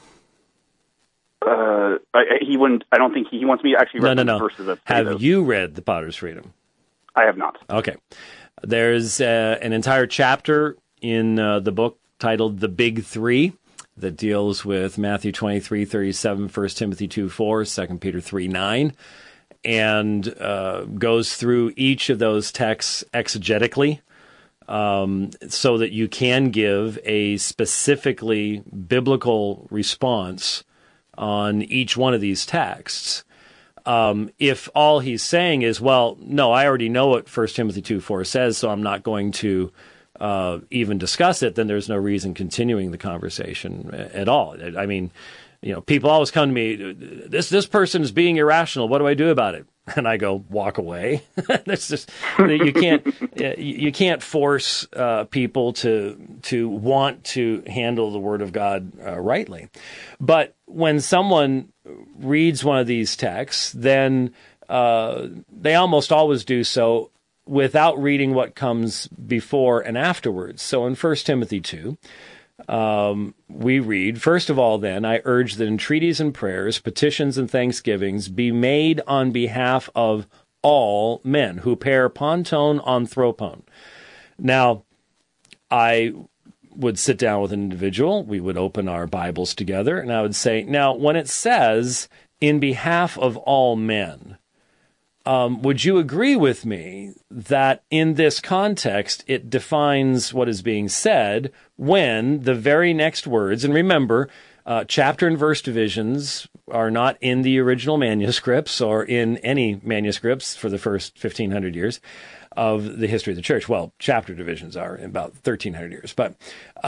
He wouldn't. I don't think he wants me to actually read No. verses. That have you read The Potter's Freedom? I have not. Okay. There's an entire chapter in the book titled The Big Three that deals with Matthew 23:37, 1 Timothy 2:4, 2 Peter 3:9, and goes through each of those texts exegetically so that you can give a specifically biblical response on each one of these texts. If all he's saying is, well, no, I already know what 1 Timothy 2:4 says, so I'm not going to even discuss it, then there's no reason continuing the conversation at all. I mean, people always come to me, this person is being irrational. What do I do about it? And I go, walk away. That's just, you can't force people to want to handle the Word of God rightly. But when someone reads one of these texts, then they almost always do so without reading what comes before and afterwards. So in 1 Timothy 2, we read, "First of all, then, I urge that entreaties and prayers, petitions and thanksgivings be made on behalf of all men who pair ponton anthropon." Now, I would sit down with an individual, we would open our Bibles together, and I would say, now, when it says, in behalf of all men, would you agree with me that in this context, it defines what is being said when the very next words, and remember, chapter and verse divisions are not in the original manuscripts or in any manuscripts for the first 1,500 years of the history of the church. Well, chapter divisions are in about 1,300 years. But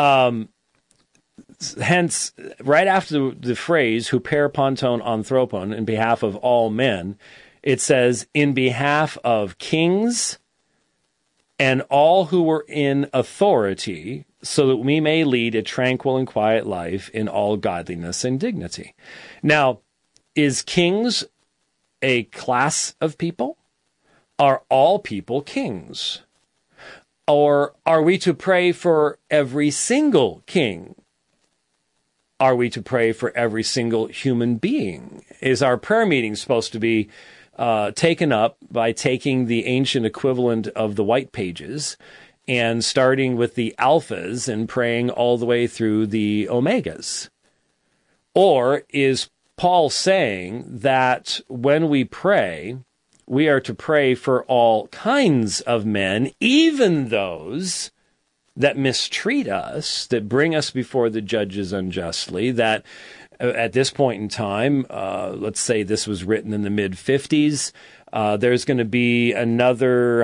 hence, right after the phrase, "who pair ponton anthropon," in behalf of all men, it says, in behalf of kings and all who were in authority, so that we may lead a tranquil and quiet life in all godliness and dignity. Now, is kings a class of people? Are all people kings? Or are we to pray for every single king? Are we to pray for every single human being? Is our prayer meeting supposed to be taken up by taking the ancient equivalent of the white pages and starting with the alphas and praying all the way through the omegas? Or is Paul saying that when we pray, we are to pray for all kinds of men, even those that mistreat us, that bring us before the judges unjustly, that at this point in time, let's say this was written in the mid-50s, there's going to be another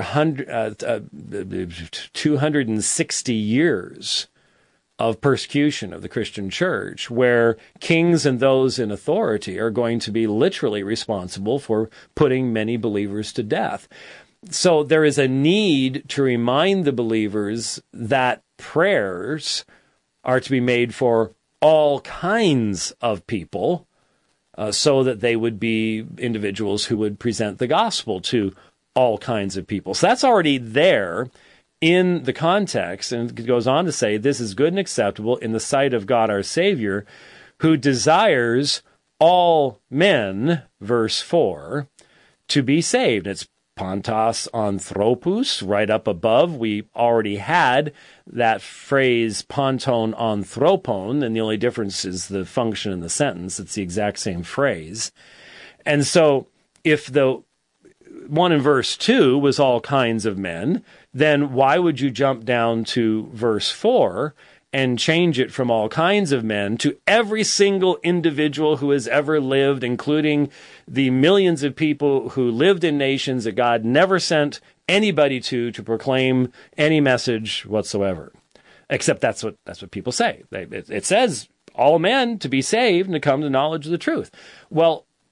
260 years of persecution of the Christian church, where kings and those in authority are going to be literally responsible for putting many believers to death. So there is a need to remind the believers that prayers are to be made for all kinds of people, so that they would be individuals who would present the gospel to all kinds of people. So that's already there in the context, and it goes on to say, this is good and acceptable in the sight of God our Savior, who desires all men, verse 4, to be saved. It's Pontos anthropos, right up above. We already had that phrase ponton anthropon, and the only difference is the function in the sentence. It's the exact same phrase. And so if the one in verse 2 was all kinds of men, then why would you jump down to verse 4 and change it from all kinds of men to every single individual who has ever lived, including the millions of people who lived in nations that God never sent anybody to proclaim any message whatsoever? Except that's what people say. It says all men to be saved and to come to knowledge of the truth. Well,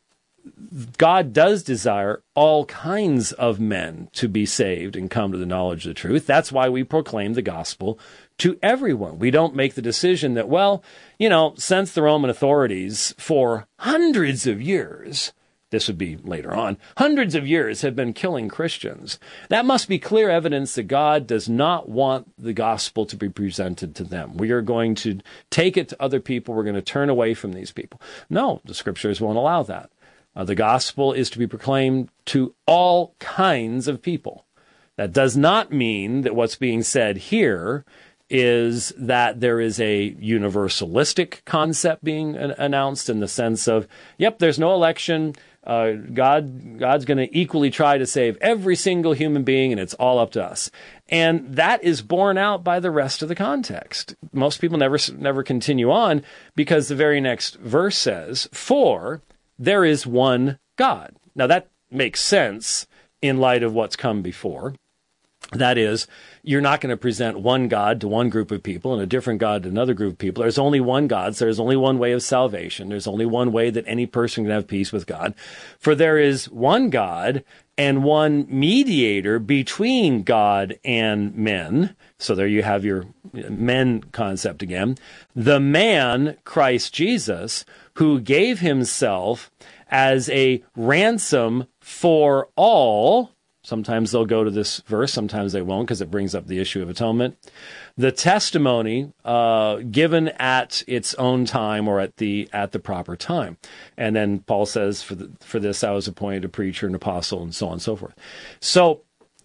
God does desire all kinds of men to be saved and come to the knowledge of the truth. That's why we proclaim the gospel to everyone. We don't make the decision that, well, since the Roman authorities for hundreds of years, this would be later on, hundreds of years have been killing Christians. That must be clear evidence that God does not want the gospel to be presented to them. We are going to take it to other people. We're going to turn away from these people. No, the scriptures won't allow that. The gospel is to be proclaimed to all kinds of people. That does not mean that what's being said here is that there is a universalistic concept being announced in the sense of, yep, there's no election. God's going to equally try to save every single human being, and it's all up to us. And that is borne out by the rest of the context. Most people never continue on because the very next verse says, "For there is one God." Now that makes sense in light of what's come before. That is, you're not going to present one God to one group of people and a different God to another group of people. There's only one God, so there's only one way of salvation. There's only one way that any person can have peace with God. For there is one God and one mediator between God and men. So there you have your men concept again. The man, Christ Jesus, who gave himself as a ransom for all. Sometimes they'll go to this verse, sometimes they won't, because it brings up the issue of atonement. The testimony given at its own time or at the proper time. And then Paul says, for this I was appointed a preacher, an apostle, and so on and so forth. So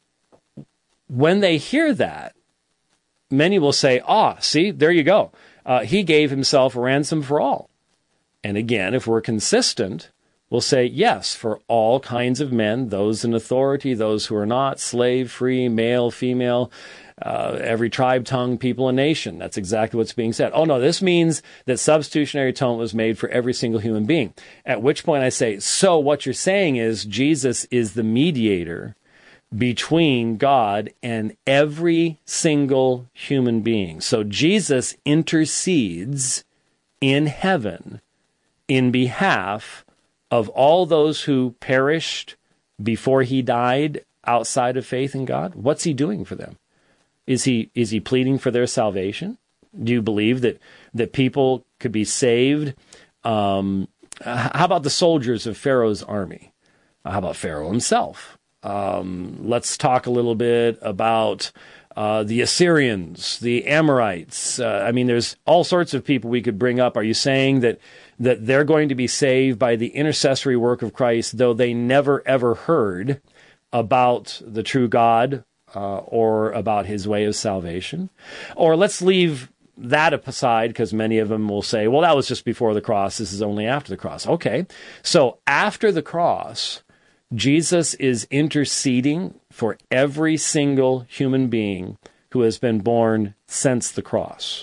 when they hear that, many will say, see, there you go. He gave himself a ransom for all. And again, if we're consistent, we'll say, yes, for all kinds of men, those in authority, those who are not, slave, free, male, female, every tribe, tongue, people, and nation. That's exactly what's being said. Oh, no, this means that substitutionary atonement was made for every single human being. At which point I say, so what you're saying is Jesus is the mediator between God and every single human being. So Jesus intercedes in heaven in behalf of all those who perished before he died outside of faith in God. What's he doing for them? Is he pleading for their salvation? Do you believe that people could be saved? How about the soldiers of Pharaoh's army? How about Pharaoh himself? Let's talk a little bit about the Assyrians, the Amorites. There's all sorts of people we could bring up. Are you saying that they're going to be saved by the intercessory work of Christ, though they never, ever heard about the true God or about his way of salvation? Or let's leave that aside, because many of them will say, well, that was just before the cross. This is only after the cross. Okay, so after the cross, Jesus is interceding for every single human being who has been born since the cross.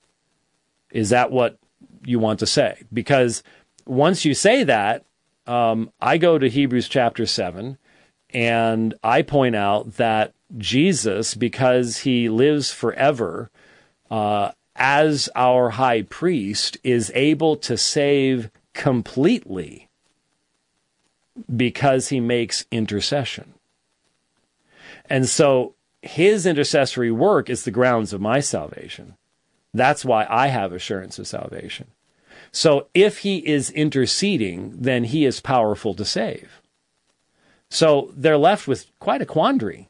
Is that what you want to say? Because once you say that, I go to Hebrews chapter 7, and I point out that Jesus, because he lives forever, as our high priest, is able to save completely because he makes intercession. And so his intercessory work is the grounds of my salvation. That's why I have assurance of salvation. So if he is interceding, then he is powerful to save. So they're left with quite a quandary.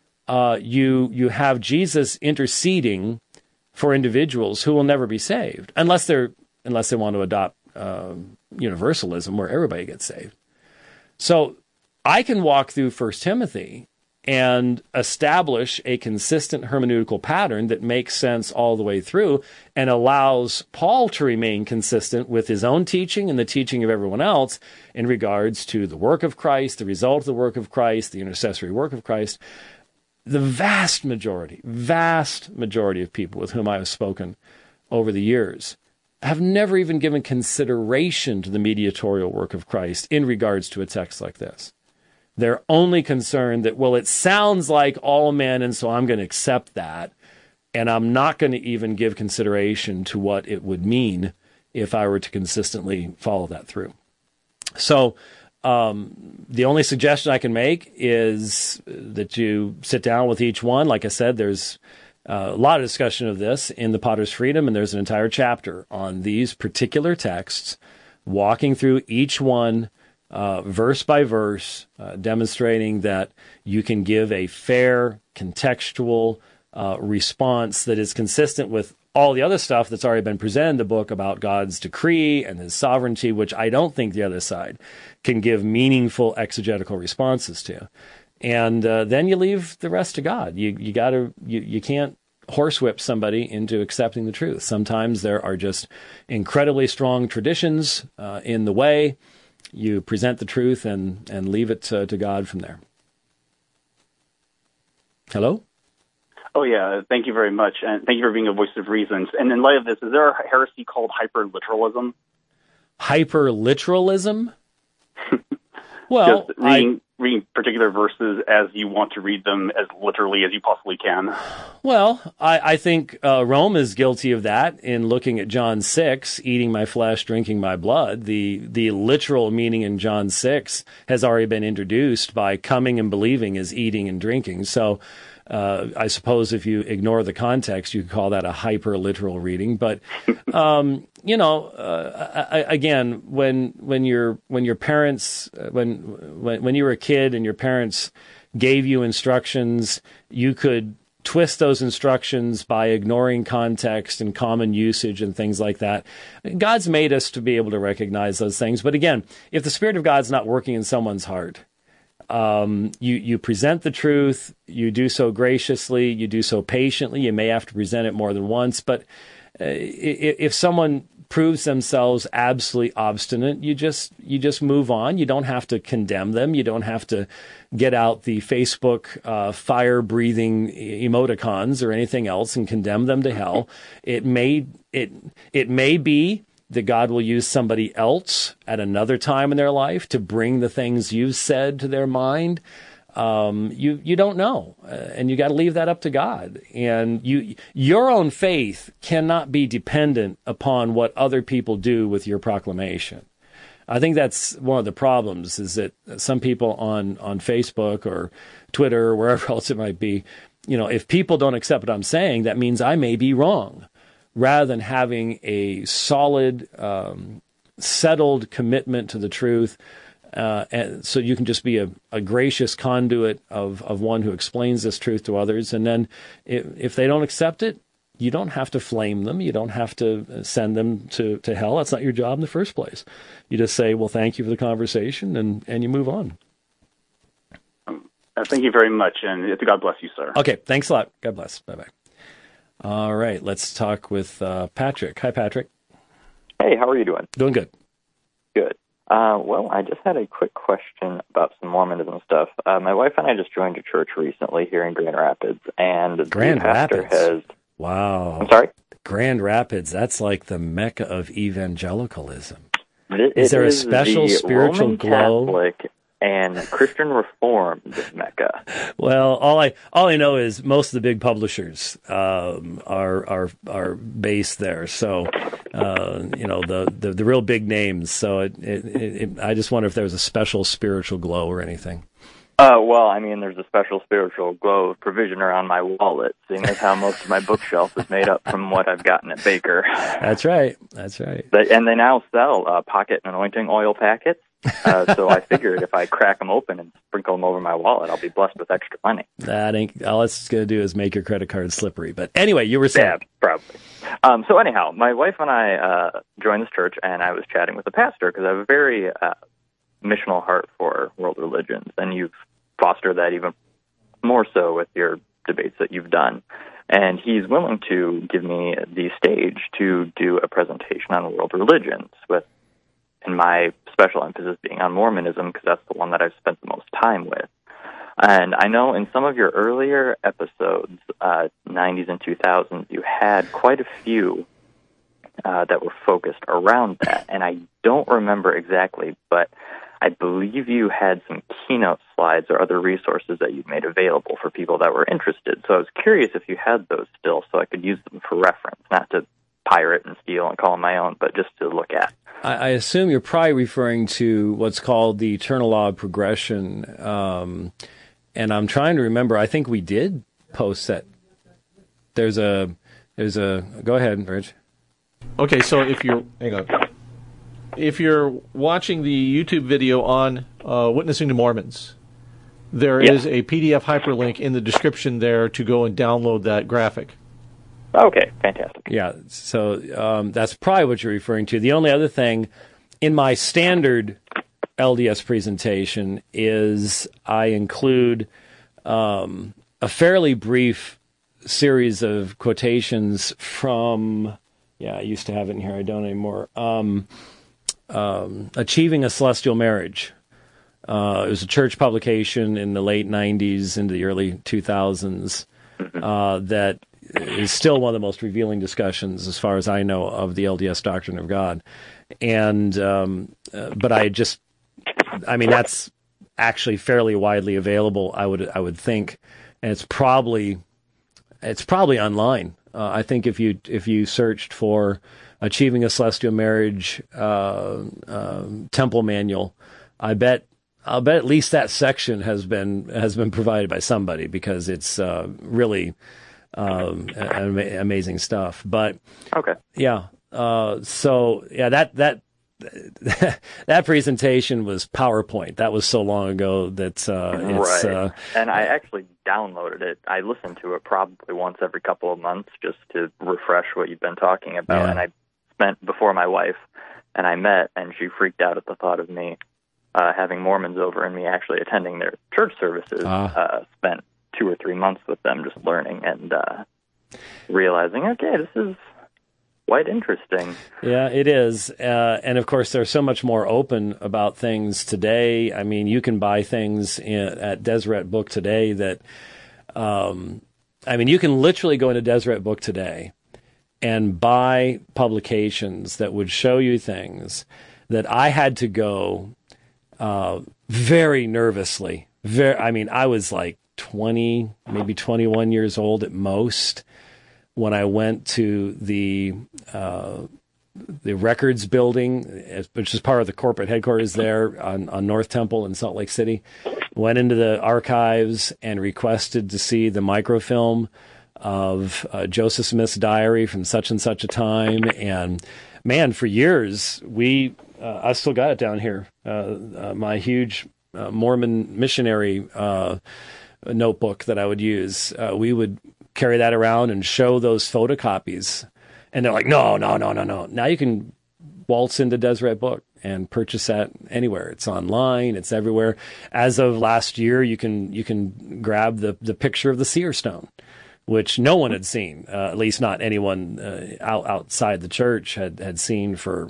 You have Jesus interceding for individuals who will never be saved, unless they want to adopt universalism where everybody gets saved. So I can walk through 1 Timothy and establish a consistent hermeneutical pattern that makes sense all the way through and allows Paul to remain consistent with his own teaching and the teaching of everyone else in regards to the work of Christ, the result of the work of Christ, the intercessory work of Christ. The vast majority of people with whom I have spoken over the years have never even given consideration to the mediatorial work of Christ in regards to a text like this. They're only concerned that, well, it sounds like all men, and so I'm going to accept that, and I'm not going to even give consideration to what it would mean if I were to consistently follow that through. So The only suggestion I can make is that you sit down with each one. Like I said, there's a lot of discussion of this in The Potter's Freedom, and there's an entire chapter on these particular texts, walking through each one verse by verse, demonstrating that you can give a fair, contextual response that is consistent with all the other stuff that's already been presented in the book about God's decree and his sovereignty, which I don't think the other side can give meaningful exegetical responses to. And then you leave the rest to God. You can't horsewhip somebody into accepting the truth. Sometimes there are just incredibly strong traditions in the way. You present the truth and leave it to God from there. Hello? Oh, yeah. Thank you very much. And thank you for being a voice of reason. And in light of this, is there a heresy called hyperliteralism? Hyperliteralism? Well, just reading particular verses as you want to read them as literally as you possibly can. Well, I think Rome is guilty of that in looking at John 6, eating my flesh, drinking my blood. The literal meaning in John 6 has already been introduced by coming and believing is eating and drinking. So I suppose if you ignore the context, you could call that a hyper-literal reading. But again, when your parents, when you were a kid and your parents gave you instructions, you could twist those instructions by ignoring context and common usage and things like that. God's made us to be able to recognize those things. But again, if the Spirit of God's not working in someone's heart, you present the truth, you do so graciously, you do so patiently, you may have to present it more than once, but if someone proves themselves absolutely obstinate, you just move on. You don't have to condemn them. You don't have to get out the Facebook fire-breathing emoticons or anything else and condemn them to hell. It may be that God will use somebody else at another time in their life to bring the things you've said to their mind. You don't know, and you got to leave that up to God. And your own faith cannot be dependent upon what other people do with your proclamation. I think that's one of the problems, is that some people on Facebook or Twitter or wherever else it might be, if people don't accept what I'm saying, that means I may be wrong, rather than having a solid, settled commitment to the truth. And so you can just be a gracious conduit of one who explains this truth to others. And then if they don't accept it, you don't have to flame them. You don't have to send them to hell. That's not your job in the first place. You just say, well, thank you for the conversation, and you move on. Thank you very much, and God bless you, sir. Okay, thanks a lot. God bless. Bye-bye. All right, let's talk with Patrick. Hi, Patrick. Hey, how are you doing? Doing good. Good. Well, I just had a quick question about some Mormonism stuff. My wife and I just joined a church recently here in Grand Rapids, and the pastor has... Wow. I'm sorry? Grand Rapids, that's like the Mecca of evangelicalism. Is there a special spiritual Roman glow? Catholic and Christian Reformed Mecca. Well, all I know is most of the big publishers are based there. So the real big names. So I just wonder if there was a special spiritual glow or anything. Well, I mean, there's a special spiritual glow of provision around my wallet, seeing as how most of my bookshelf is made up from what I've gotten at Baker. That's right. And they now sell pocket and anointing oil packets. So I figured if I crack them open and sprinkle them over my wallet, I'll be blessed with extra money. That ain't all it's going to do is make your credit card slippery. But anyway, you were saying. Yeah, probably. So anyhow, my wife and I joined this church, and I was chatting with the pastor because I have a very missional heart for world religions, and you've fostered that even more so with your debates that you've done. And he's willing to give me the stage to do a presentation on world religions, and my special emphasis being on Mormonism, because that's the one that I've spent the most time with. And I know in some of your earlier episodes, 90s and 2000s, you had quite a few that were focused around that. And I don't remember exactly, but I believe you had some keynote slides or other resources that you've made available for people that were interested. So I was curious if you had those still so I could use them for reference, not to pirate and steal and call them my own, but just to look at. I assume you're probably referring to what's called the eternal law of progression. And I'm trying to remember. I think we did post that. There's a. Go ahead, Rich. Okay, so if you're watching the YouTube video on Witnessing to Mormons, there is a PDF hyperlink in the description there to go and download that graphic. Okay, fantastic. Yeah, so that's probably what you're referring to. The only other thing in my standard LDS presentation is I include a fairly brief series of quotations from, I used to have it in here, I don't anymore, Achieving a Celestial Marriage. It was a church publication in the late 90s into the early 2000s that is still one of the most revealing discussions, as far as I know, of the LDS doctrine of God. And but that's actually fairly widely available, I would think, and it's probably online. I think if you searched for Achieving a Celestial Marriage temple manual, I'll bet at least that section has been provided by somebody, because it's really amazing stuff. But okay, that presentation was PowerPoint. That was so long ago that it's right. And I actually downloaded it. I listen to it probably once every couple of months just to refresh what you've been talking about. And I spent, before my wife and I met, and she freaked out at the thought of me having Mormons over and me actually attending their church services. Spent 2 or 3 months with them just learning and realizing, okay, this is quite interesting. Yeah, it is. And of course, they're so much more open about things today. I mean, you can buy things at Deseret Book today that, you can literally go into Deseret Book today and buy publications that would show you things that I had to go very nervously. I was like 20, maybe 21 years old at most, when I went to the records building, which is part of the corporate headquarters there on North Temple in Salt Lake City. Went into the archives and requested to see the microfilm of Joseph Smith's diary from such and such a time. And man, for years, I still got it down here. My huge Mormon missionary notebook that I would use. We would carry that around and show those photocopies. And they're like, no. Now you can waltz into Deseret Book and purchase that anywhere. It's online. It's everywhere. As of last year, you can grab the picture of the seer stone, which no one had seen, at least not anyone outside the church had seen for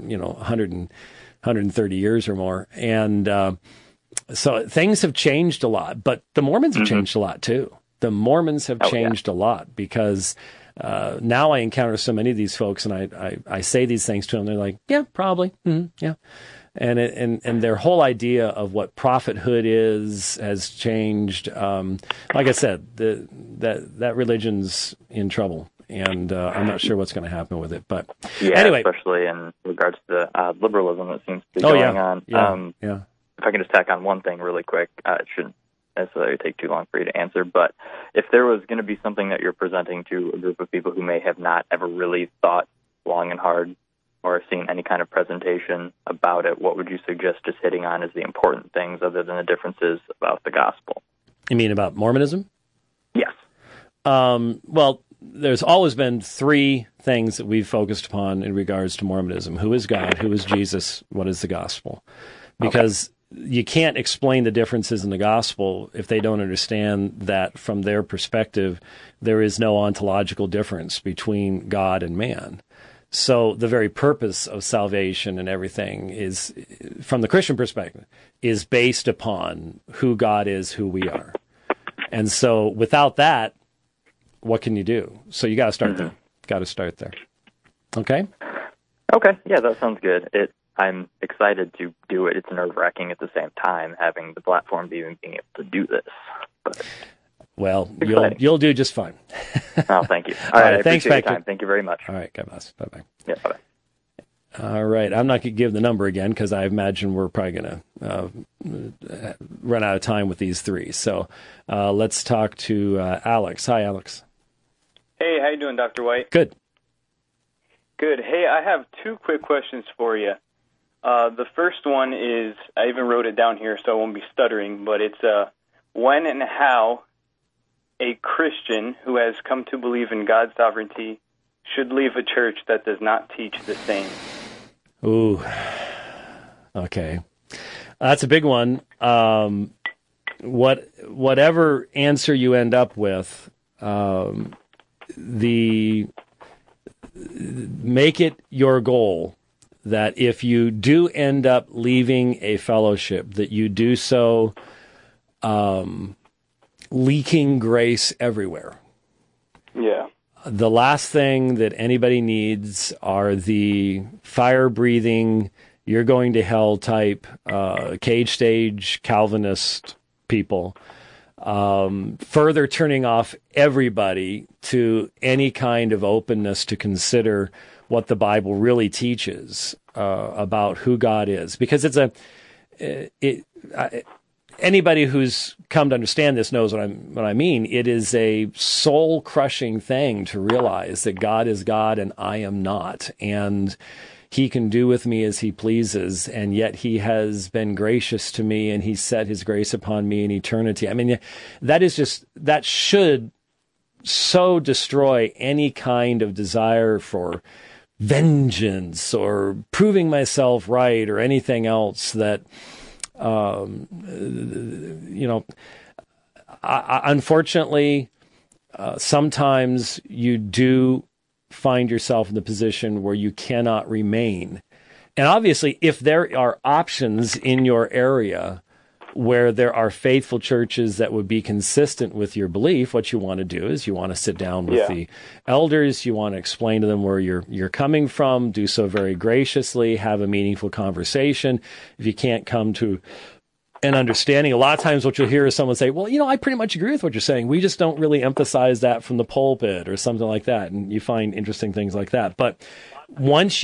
130 years or more. And so things have changed a lot, but the Mormons have changed a lot too. The Mormons have changed a lot, because now I encounter so many of these folks, and I say these things to them. They're like, yeah, probably. Yeah. And their whole idea of what prophethood has changed. Like I said, that religion's in trouble, and I'm not sure what's going to happen with it. But anyway, especially in regards to the liberalism that seems to be going on. If I can just tack on one thing really quick, it shouldn't necessarily take too long for you to answer, but if there was going to be something that you're presenting to a group of people who may have not ever really thought long and hard or seen any kind of presentation about it, what would you suggest just hitting on as the important things other than the differences about the gospel? You mean about Mormonism? Yes. Well, there's always been 3 things that we've focused upon in regards to Mormonism. Who is God? Who is Jesus? What is the gospel? Because you can't explain the differences in the gospel if they don't understand that from their perspective, there is no ontological difference between God and man. So the very purpose of salvation and everything is, from the Christian perspective, is based upon who God is, who we are. And so without that, what can you do? So you got to start there. Got to start there. Okay? Okay. Yeah, that sounds good. I'm excited to do it. It's nerve-wracking at the same time, having the platform to even being able to do this. But well, you'll do just fine. Oh, thank you. All right, I thanks, appreciate your time. Thank you very much. All right, God bless. Bye-bye. Yeah, bye-bye. All right. I'm not going to give the number again because I imagine we're probably going to run out of time with these three. So let's talk to Alex. Hi, Alex. Hey, how you doing, Dr. White? Good. Good. Hey, I have two quick questions for you. The first one is, I even wrote it down here so I won't be stuttering, but it's when and how a Christian who has come to believe in God's sovereignty should leave a church that does not teach the same. Ooh, okay. That's a big one. Whatever answer you end up with, make it your goal that if you do end up leaving a fellowship, that you do so leaking grace everywhere. Yeah. The last thing that anybody needs are the fire-breathing, you're going to hell type, cage stage Calvinist people, further turning off everybody to any kind of openness to consider what the Bible really teaches about who God is. Because anybody who's come to understand this knows what I mean. It is a soul-crushing thing to realize that God is God and I am not. And he can do with me as he pleases, and yet he has been gracious to me, and he set his grace upon me in eternity. I mean, that should so destroy any kind of desire for vengeance or proving myself right or anything else that, unfortunately, sometimes you do find yourself in the position where you cannot remain. And obviously, if there are options in your area where there are faithful churches that would be consistent with your belief, what you want to do is you want to sit down with the elders, you want to explain to them where you're coming from, do so very graciously, have a meaningful conversation. If you can't come to an understanding, a lot of times what you'll hear is someone say, well, I pretty much agree with what you're saying. We just don't really emphasize that from the pulpit or something like that. And you find interesting things like that. But once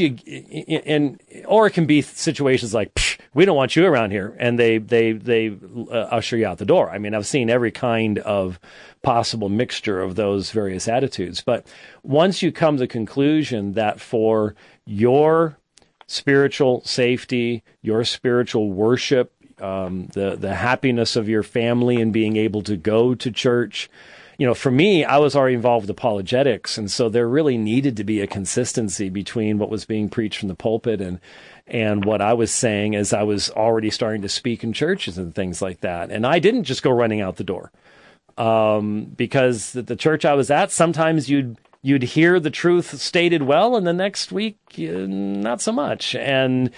or it can be situations like, we don't want you around here. And they usher you out the door. I mean, I've seen every kind of possible mixture of those various attitudes. But once you come to the conclusion that for your spiritual safety, your spiritual worship, the happiness of your family and being able to go to church. For me, I was already involved with apologetics, and so there really needed to be a consistency between what was being preached from the pulpit and what I was saying as I was already starting to speak in churches and things like that. And I didn't just go running out the door, because the church I was at, sometimes you'd hear the truth stated well, and the next week, not so much. And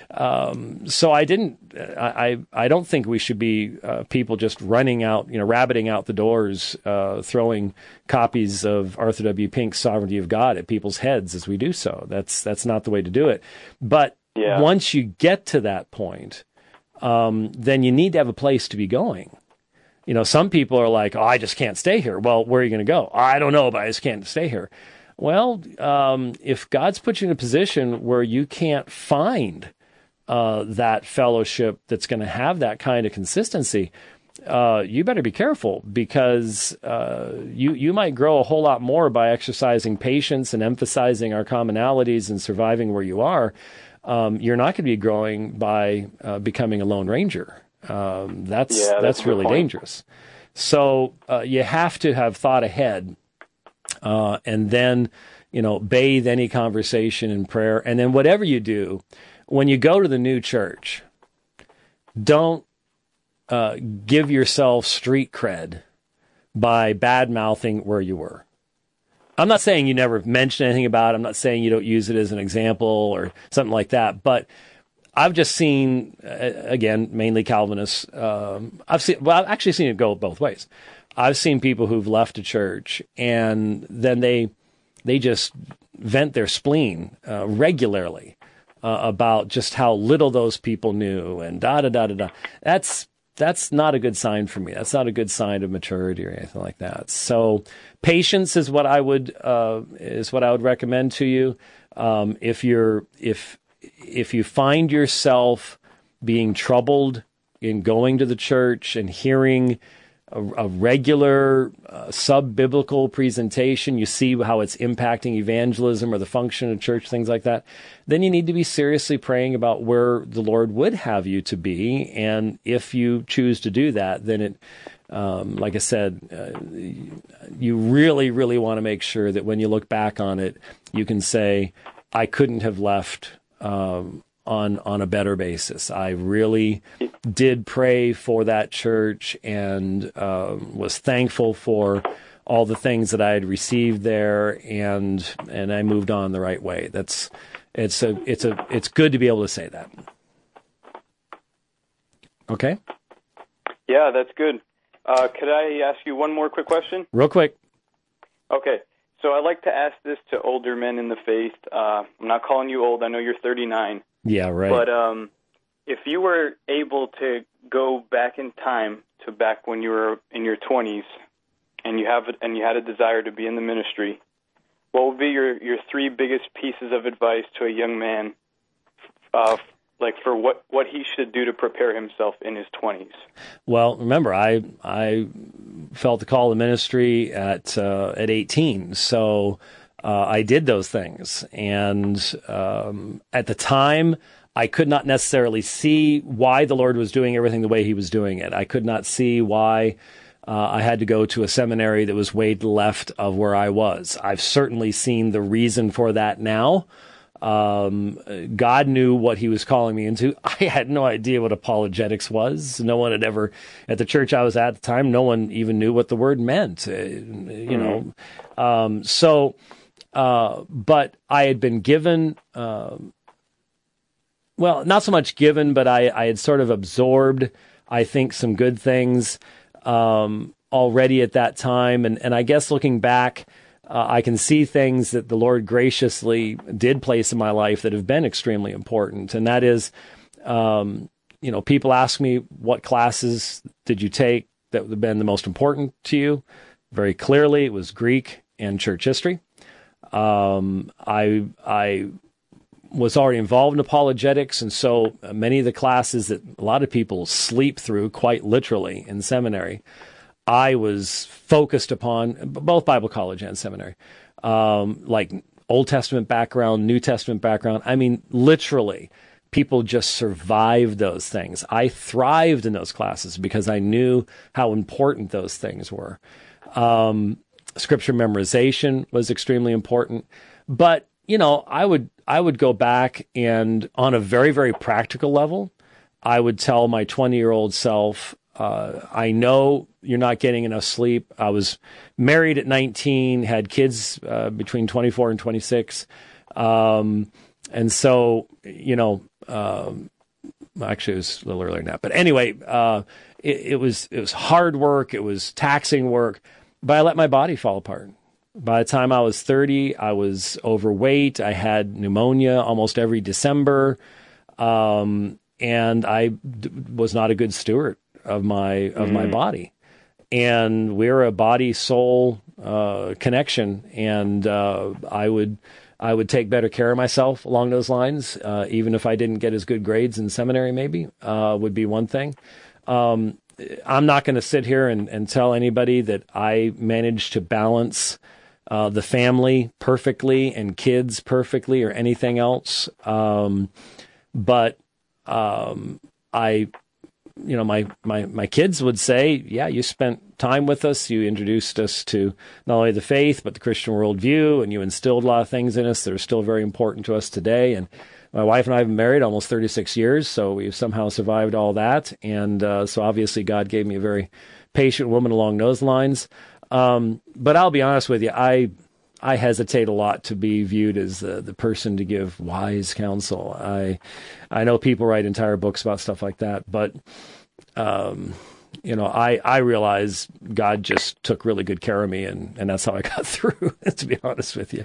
so I don't think we should be people just running out, rabbiting out the doors, throwing copies of Arthur W. Pink's Sovereignty of God at people's heads as we do so. That's not the way to do it. But once you get to that point, then you need to have a place to be going. Some people are like, oh, I just can't stay here. Well, where are you going to go? I don't know, but I just can't stay here. Well, if God's put you in a position where you can't find that fellowship that's going to have that kind of consistency, you better be careful, because you might grow a whole lot more by exercising patience and emphasizing our commonalities and surviving where you are. You're not going to be growing by becoming a Lone Ranger. That's really dangerous. So you have to have thought ahead, and then bathe any conversation in prayer, and then whatever you do. When you go to the new church, don't give yourself street cred by bad-mouthing where you were. I'm not saying you never mention anything about it. I'm not saying you don't use it as an example or something like that. But I've just seen, again, mainly Calvinists. I've actually seen it go both ways. I've seen people who've left a church and then they just vent their spleen regularly. About just how little those people knew and da-da-da-da-da. That's not a good sign for me. That's not a good sign of maturity or anything like that. So patience is what I would recommend to you. If if you find yourself being troubled in going to the church and hearing a regular sub-biblical presentation, you see how it's impacting evangelism or the function of church, things like that, then you need to be seriously praying about where the Lord would have you to be. And if you choose to do that, then it, like I said, you really, really want to make sure that when you look back on it, you can say, I couldn't have left on a better basis. I really did pray for that church and was thankful for all the things that I had received there, and I moved on the right way. It's good to be able to say that. Okay? Yeah, that's good. Could I ask you one more quick question? Real quick. Okay. So I like to ask this to older men in the faith. I'm not calling you old. I know you're 39. Yeah, right. But if you were able to go back in time to back when you were in your 20s and you had a desire to be in the ministry, what would be your three biggest pieces of advice to a young man, like for what he should do to prepare himself in his 20s? Well, remember, I felt the call to ministry at 18, so I did those things. And at the time, I could not necessarily see why the Lord was doing everything the way he was doing it. I could not see why I had to go to a seminary that was way to the left of where I was. I've certainly seen the reason for that now. God knew what he was calling me into. I had no idea what apologetics was. No one had ever, at the church I was at the time, no one even knew what the word meant, you know. But I had been given, well, not so much given, but I had sort of absorbed, I think, some good things already at that time. And I guess looking back, I can see things that the Lord graciously did place in my life that have been extremely important. And that is, you know, people ask me, what classes did you take that would have been the most important to you? Very clearly, it was Greek and church history. I was already involved in apologetics, and so many of the classes that a lot of people sleep through, quite literally, in seminary, I was focused upon, both Bible college and seminary, like Old Testament background, New Testament background. I mean, literally, people just survived those things. I thrived in those classes because I knew how important those things were. Scripture memorization was extremely important. But, you know, I would go back and on a very, very practical level, I would tell my 20-year-old self, I know you're not getting enough sleep. I was married at 19, had kids between 24 and 26. And so, you know, actually it was a little earlier than that. But anyway, it was hard work. It was taxing work. But I let my body fall apart. By the time I was 30, I was overweight. I had pneumonia almost every December. And I was not a good steward of my body. And we're a body-soul connection. And I would take better care of myself along those lines, even if I didn't get as good grades in seminary, maybe, would be one thing. I'm not going to sit here and tell anybody that I managed to balance the family perfectly and kids perfectly or anything else. But I, you know, my kids would say, yeah, you spent time with us. You introduced us to not only the faith, but the Christian worldview, and you instilled a lot of things in us that are still very important to us today. And my wife and I have been married almost 36 years, so we've somehow survived all that. And so obviously God gave me a very patient woman along those lines. But I'll be honest with you, I hesitate a lot to be viewed as the person to give wise counsel. I know people write entire books about stuff like that, but you know, I realize God just took really good care of me, and that's how I got through, to be honest with you.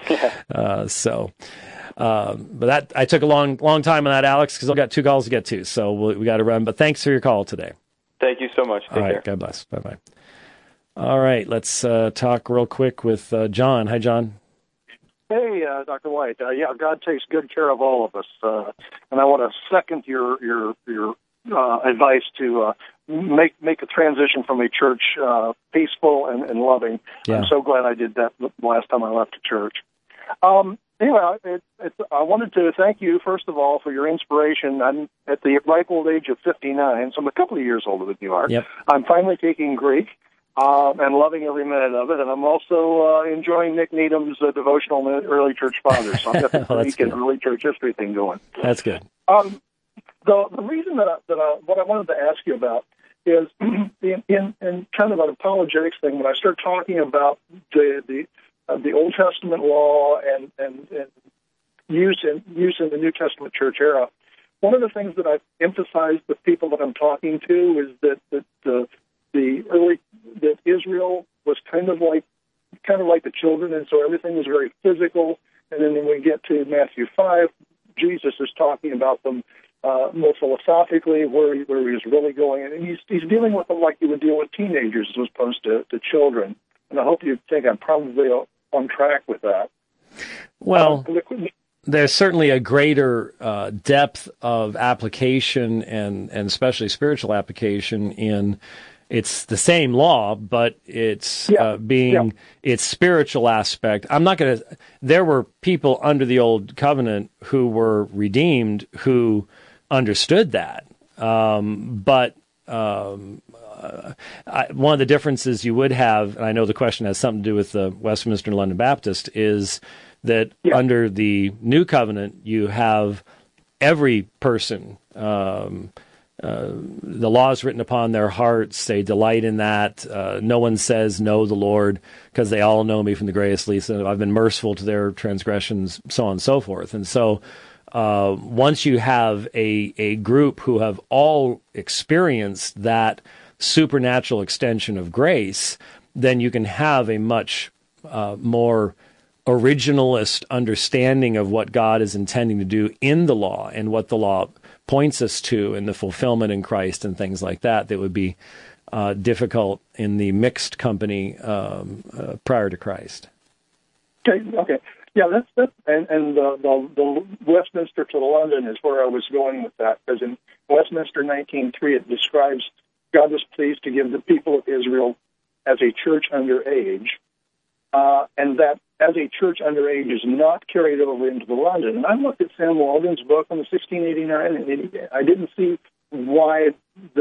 But that I took a long time on that, Alex, because I've got 2 calls to get to, so we got to run. But thanks for your call today. Thank you so much. Take All right, care. God bless. Bye-bye. All right, let's talk real quick with John. Hi, John. Hey, Dr. White. Yeah, God takes good care of all of us, and I want to second your advice to make a transition from a church peaceful and loving. Yeah. I'm so glad I did that the last time I left the church. Anyway, I wanted to thank you, first of all, for your inspiration. I'm at the ripe old age of 59, so I'm a couple of years older than you are. Yep. I'm finally taking Greek and loving every minute of it, and I'm also enjoying Nick Needham's devotional on the early church fathers. So I've got the Greek and early church history thing going. That's good. The reason what I wanted to ask you about is in kind of an apologetics thing, when I start talking about the Old Testament law and use in the New Testament church era, one of the things that I've emphasized with people that I'm talking to is that Israel was kind of like the children, and so everything was very physical. And then when we get to Matthew 5, Jesus is talking about them more philosophically, where he was really going, and he's dealing with them like you would deal with teenagers as opposed to children. And I hope you think I'm probably on track with that. Well, there's certainly a greater depth of application and especially spiritual application in. It's the same law, but it's its spiritual aspect. I'm not going to. There were people under the old covenant who were redeemed who understood that, but one of the differences you would have, and I know the question has something to do with the Westminster and London Baptist, is that under the New Covenant you have every person. The law is written upon their hearts. They delight in that. No one says, know the Lord, because they all know me from the greatest least. I've been merciful to their transgressions, so on and so forth. And so once you have a group who have all experienced that supernatural extension of grace, then you can have a much more originalist understanding of what God is intending to do in the law and what the law points us to in the fulfillment in Christ and things like that would be difficult in the mixed company prior to Christ. Okay. Yeah, that's and the Westminster to the London is where I was going with that, because in Westminster 19:3 it describes God was pleased to give the people of Israel as a church under age, and that as a church under age is not carried over into the London. And I looked at Sam Walden's book on the 1689, and I didn't see where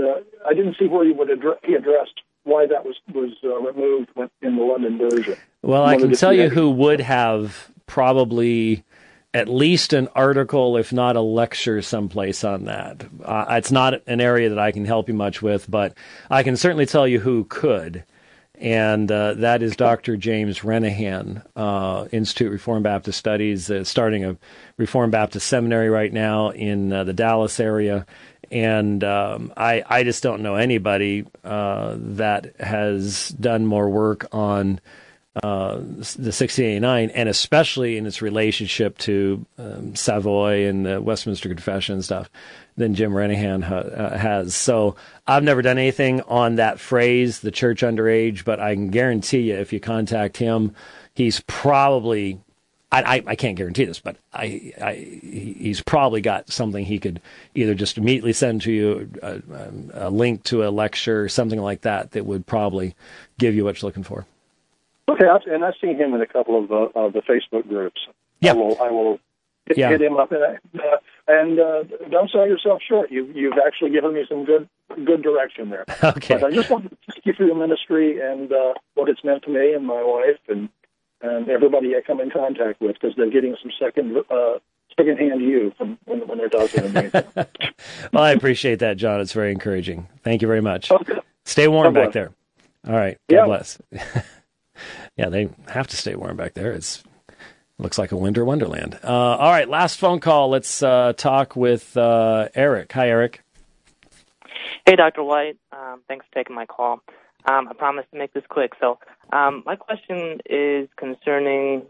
he addressed why that was removed in the London version. Well, I can tell you who would have probably at least an article, if not a lecture, someplace on that. It's not an area that I can help you much with, but I can certainly tell you who could. And that is Dr. James Renahan, Institute Reformed Baptist Studies, starting a Reformed Baptist seminary right now in the Dallas area. And I just don't know anybody that has done more work on the 1689, and especially in its relationship to Savoy and the Westminster Confession and stuff, than Jim Renahan has. So I've never done anything on that phrase, the church underage, but I can guarantee you if you contact him, he's probably, I can't guarantee this, but he's probably got something he could either just immediately send to you, a link to a lecture, something like that would probably give you what you're looking for. Okay, and I've seen him in a couple of the Facebook groups. Yeah. I will hit him up, and don't sell yourself short. You've actually given me some good direction there. Okay. But I just wanted to take you through the ministry and what it's meant to me and my wife and everybody I come in contact with, because they're getting some secondhand you from when they're talking to me. Well, I appreciate that, John. It's very encouraging. Thank you very much. Okay. Stay warm God back there. All right. God bless. Yeah, they have to stay warm back there. It looks like a winter wonderland. All right, last phone call. Let's talk with Eric. Hi, Eric. Hey, Dr. White. Thanks for taking my call. I promise to make this quick. So my question is concerning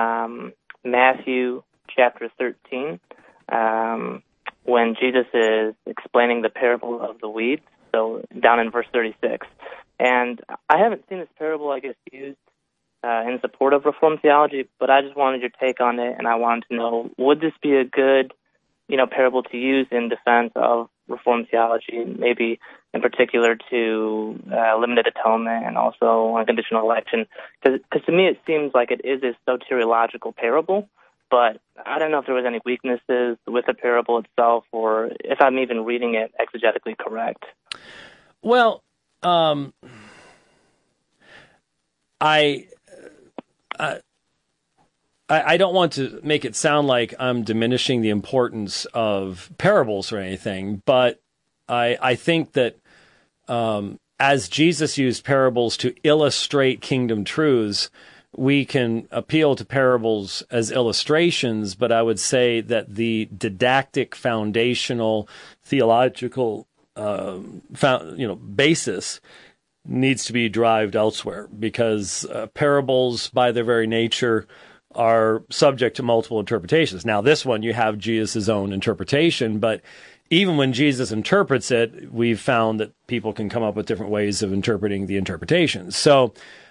Matthew chapter 13, when Jesus is explaining the parable of the weeds, so down in verse 36. And I haven't seen this parable, I guess, used in support of Reformed theology, but I just wanted your take on it, and I wanted to know, would this be a good, parable to use in defense of Reformed theology, maybe in particular to limited atonement and also unconditional election? Because to me it seems like it is a soteriological parable, but I don't know if there was any weaknesses with the parable itself or if I'm even reading it exegetically correct. Well, I don't want to make it sound like I'm diminishing the importance of parables or anything, but I think that as Jesus used parables to illustrate kingdom truths, we can appeal to parables as illustrations, but I would say that the didactic, foundational, theological basis needs to be derived elsewhere, because parables, by their very nature, are subject to multiple interpretations. Now, this one, you have Jesus' own interpretation, but even when Jesus interprets it, we've found that people can come up with different ways of interpreting the interpretations. So,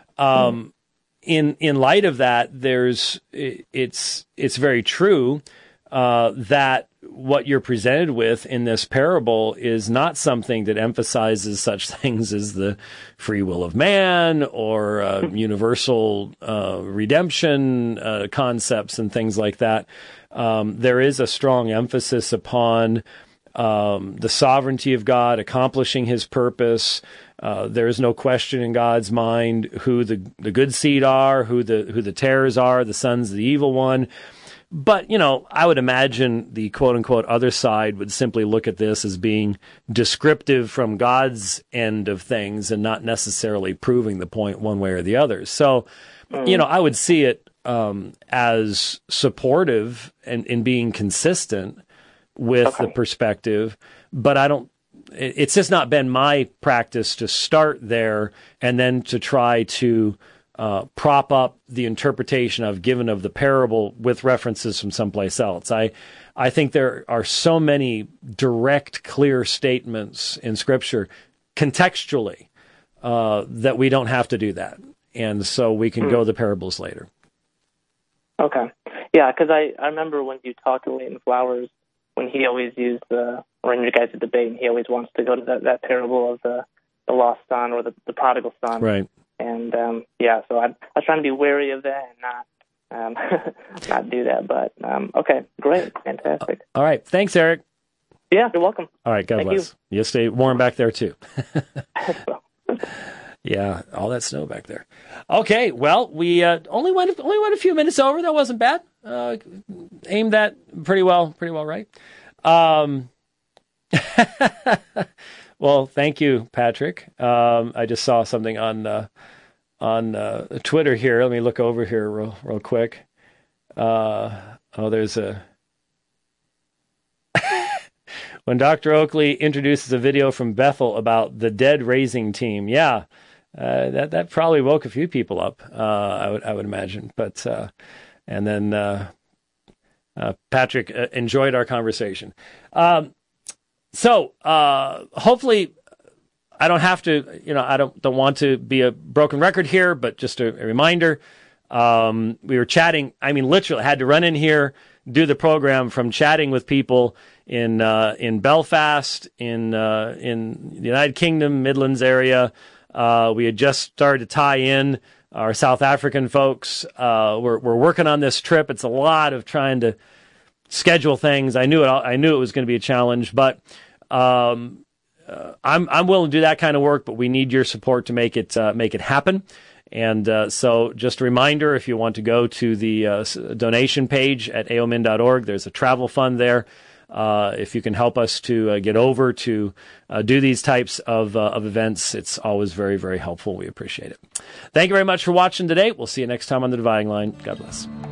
in light of that, it's very true that what you're presented with in this parable is not something that emphasizes such things as the free will of man or universal redemption concepts and things like that. There is a strong emphasis upon the sovereignty of God accomplishing his purpose. There is no question in God's mind who the good seed are, who the tares are, the sons of the evil one. But, I would imagine the quote-unquote other side would simply look at this as being descriptive from God's end of things and not necessarily proving the point one way or the other. So, I would see it as supportive and in being consistent with the perspective, but it's just not been my practice to start there and then to try to prop up the interpretation I've given of the parable with references from someplace else. I think there are so many direct, clear statements in Scripture contextually that we don't have to do that. And so we can go the parables later. Okay. Yeah, because I remember when you talked to Leighton Flowers, when he always used or in your guys' debate, and he always wants to go to that parable of the lost son or the prodigal son. Right. And, so I was trying to be wary of that and not do that. But, okay, great. Fantastic. All right. Thanks, Eric. Yeah, you're welcome. All right. God bless. You stay warm back there, too. Yeah, all that snow back there. Okay, well, we only went a few minutes over. That wasn't bad. Aimed that pretty well, right? Well, thank you, Patrick. I just saw something on Twitter here. Let me look over here real quick. There's a when Dr. Oakley introduces a video from Bethel about the dead raising team. Yeah, that probably woke a few people up. I would imagine. But and then Patrick enjoyed our conversation. So hopefully I don't have to, I don't want to be a broken record here, but just a reminder, we were chatting. I mean, literally had to run in here, do the program from chatting with people in Belfast, in the United Kingdom, Midlands area. We had just started to tie in our South African folks. We're working on this trip. It's a lot of trying to schedule things. I knew it was going to be a challenge, but I'm willing to do that kind of work, but we need your support to make it happen. And so just a reminder, if you want to go to the donation page at aomin.org, there's a travel fund there. If you can help us to get over to do these types of events, it's always very, very helpful. We appreciate it. Thank you very much for watching today. We'll see you next time on The Dividing Line. God bless.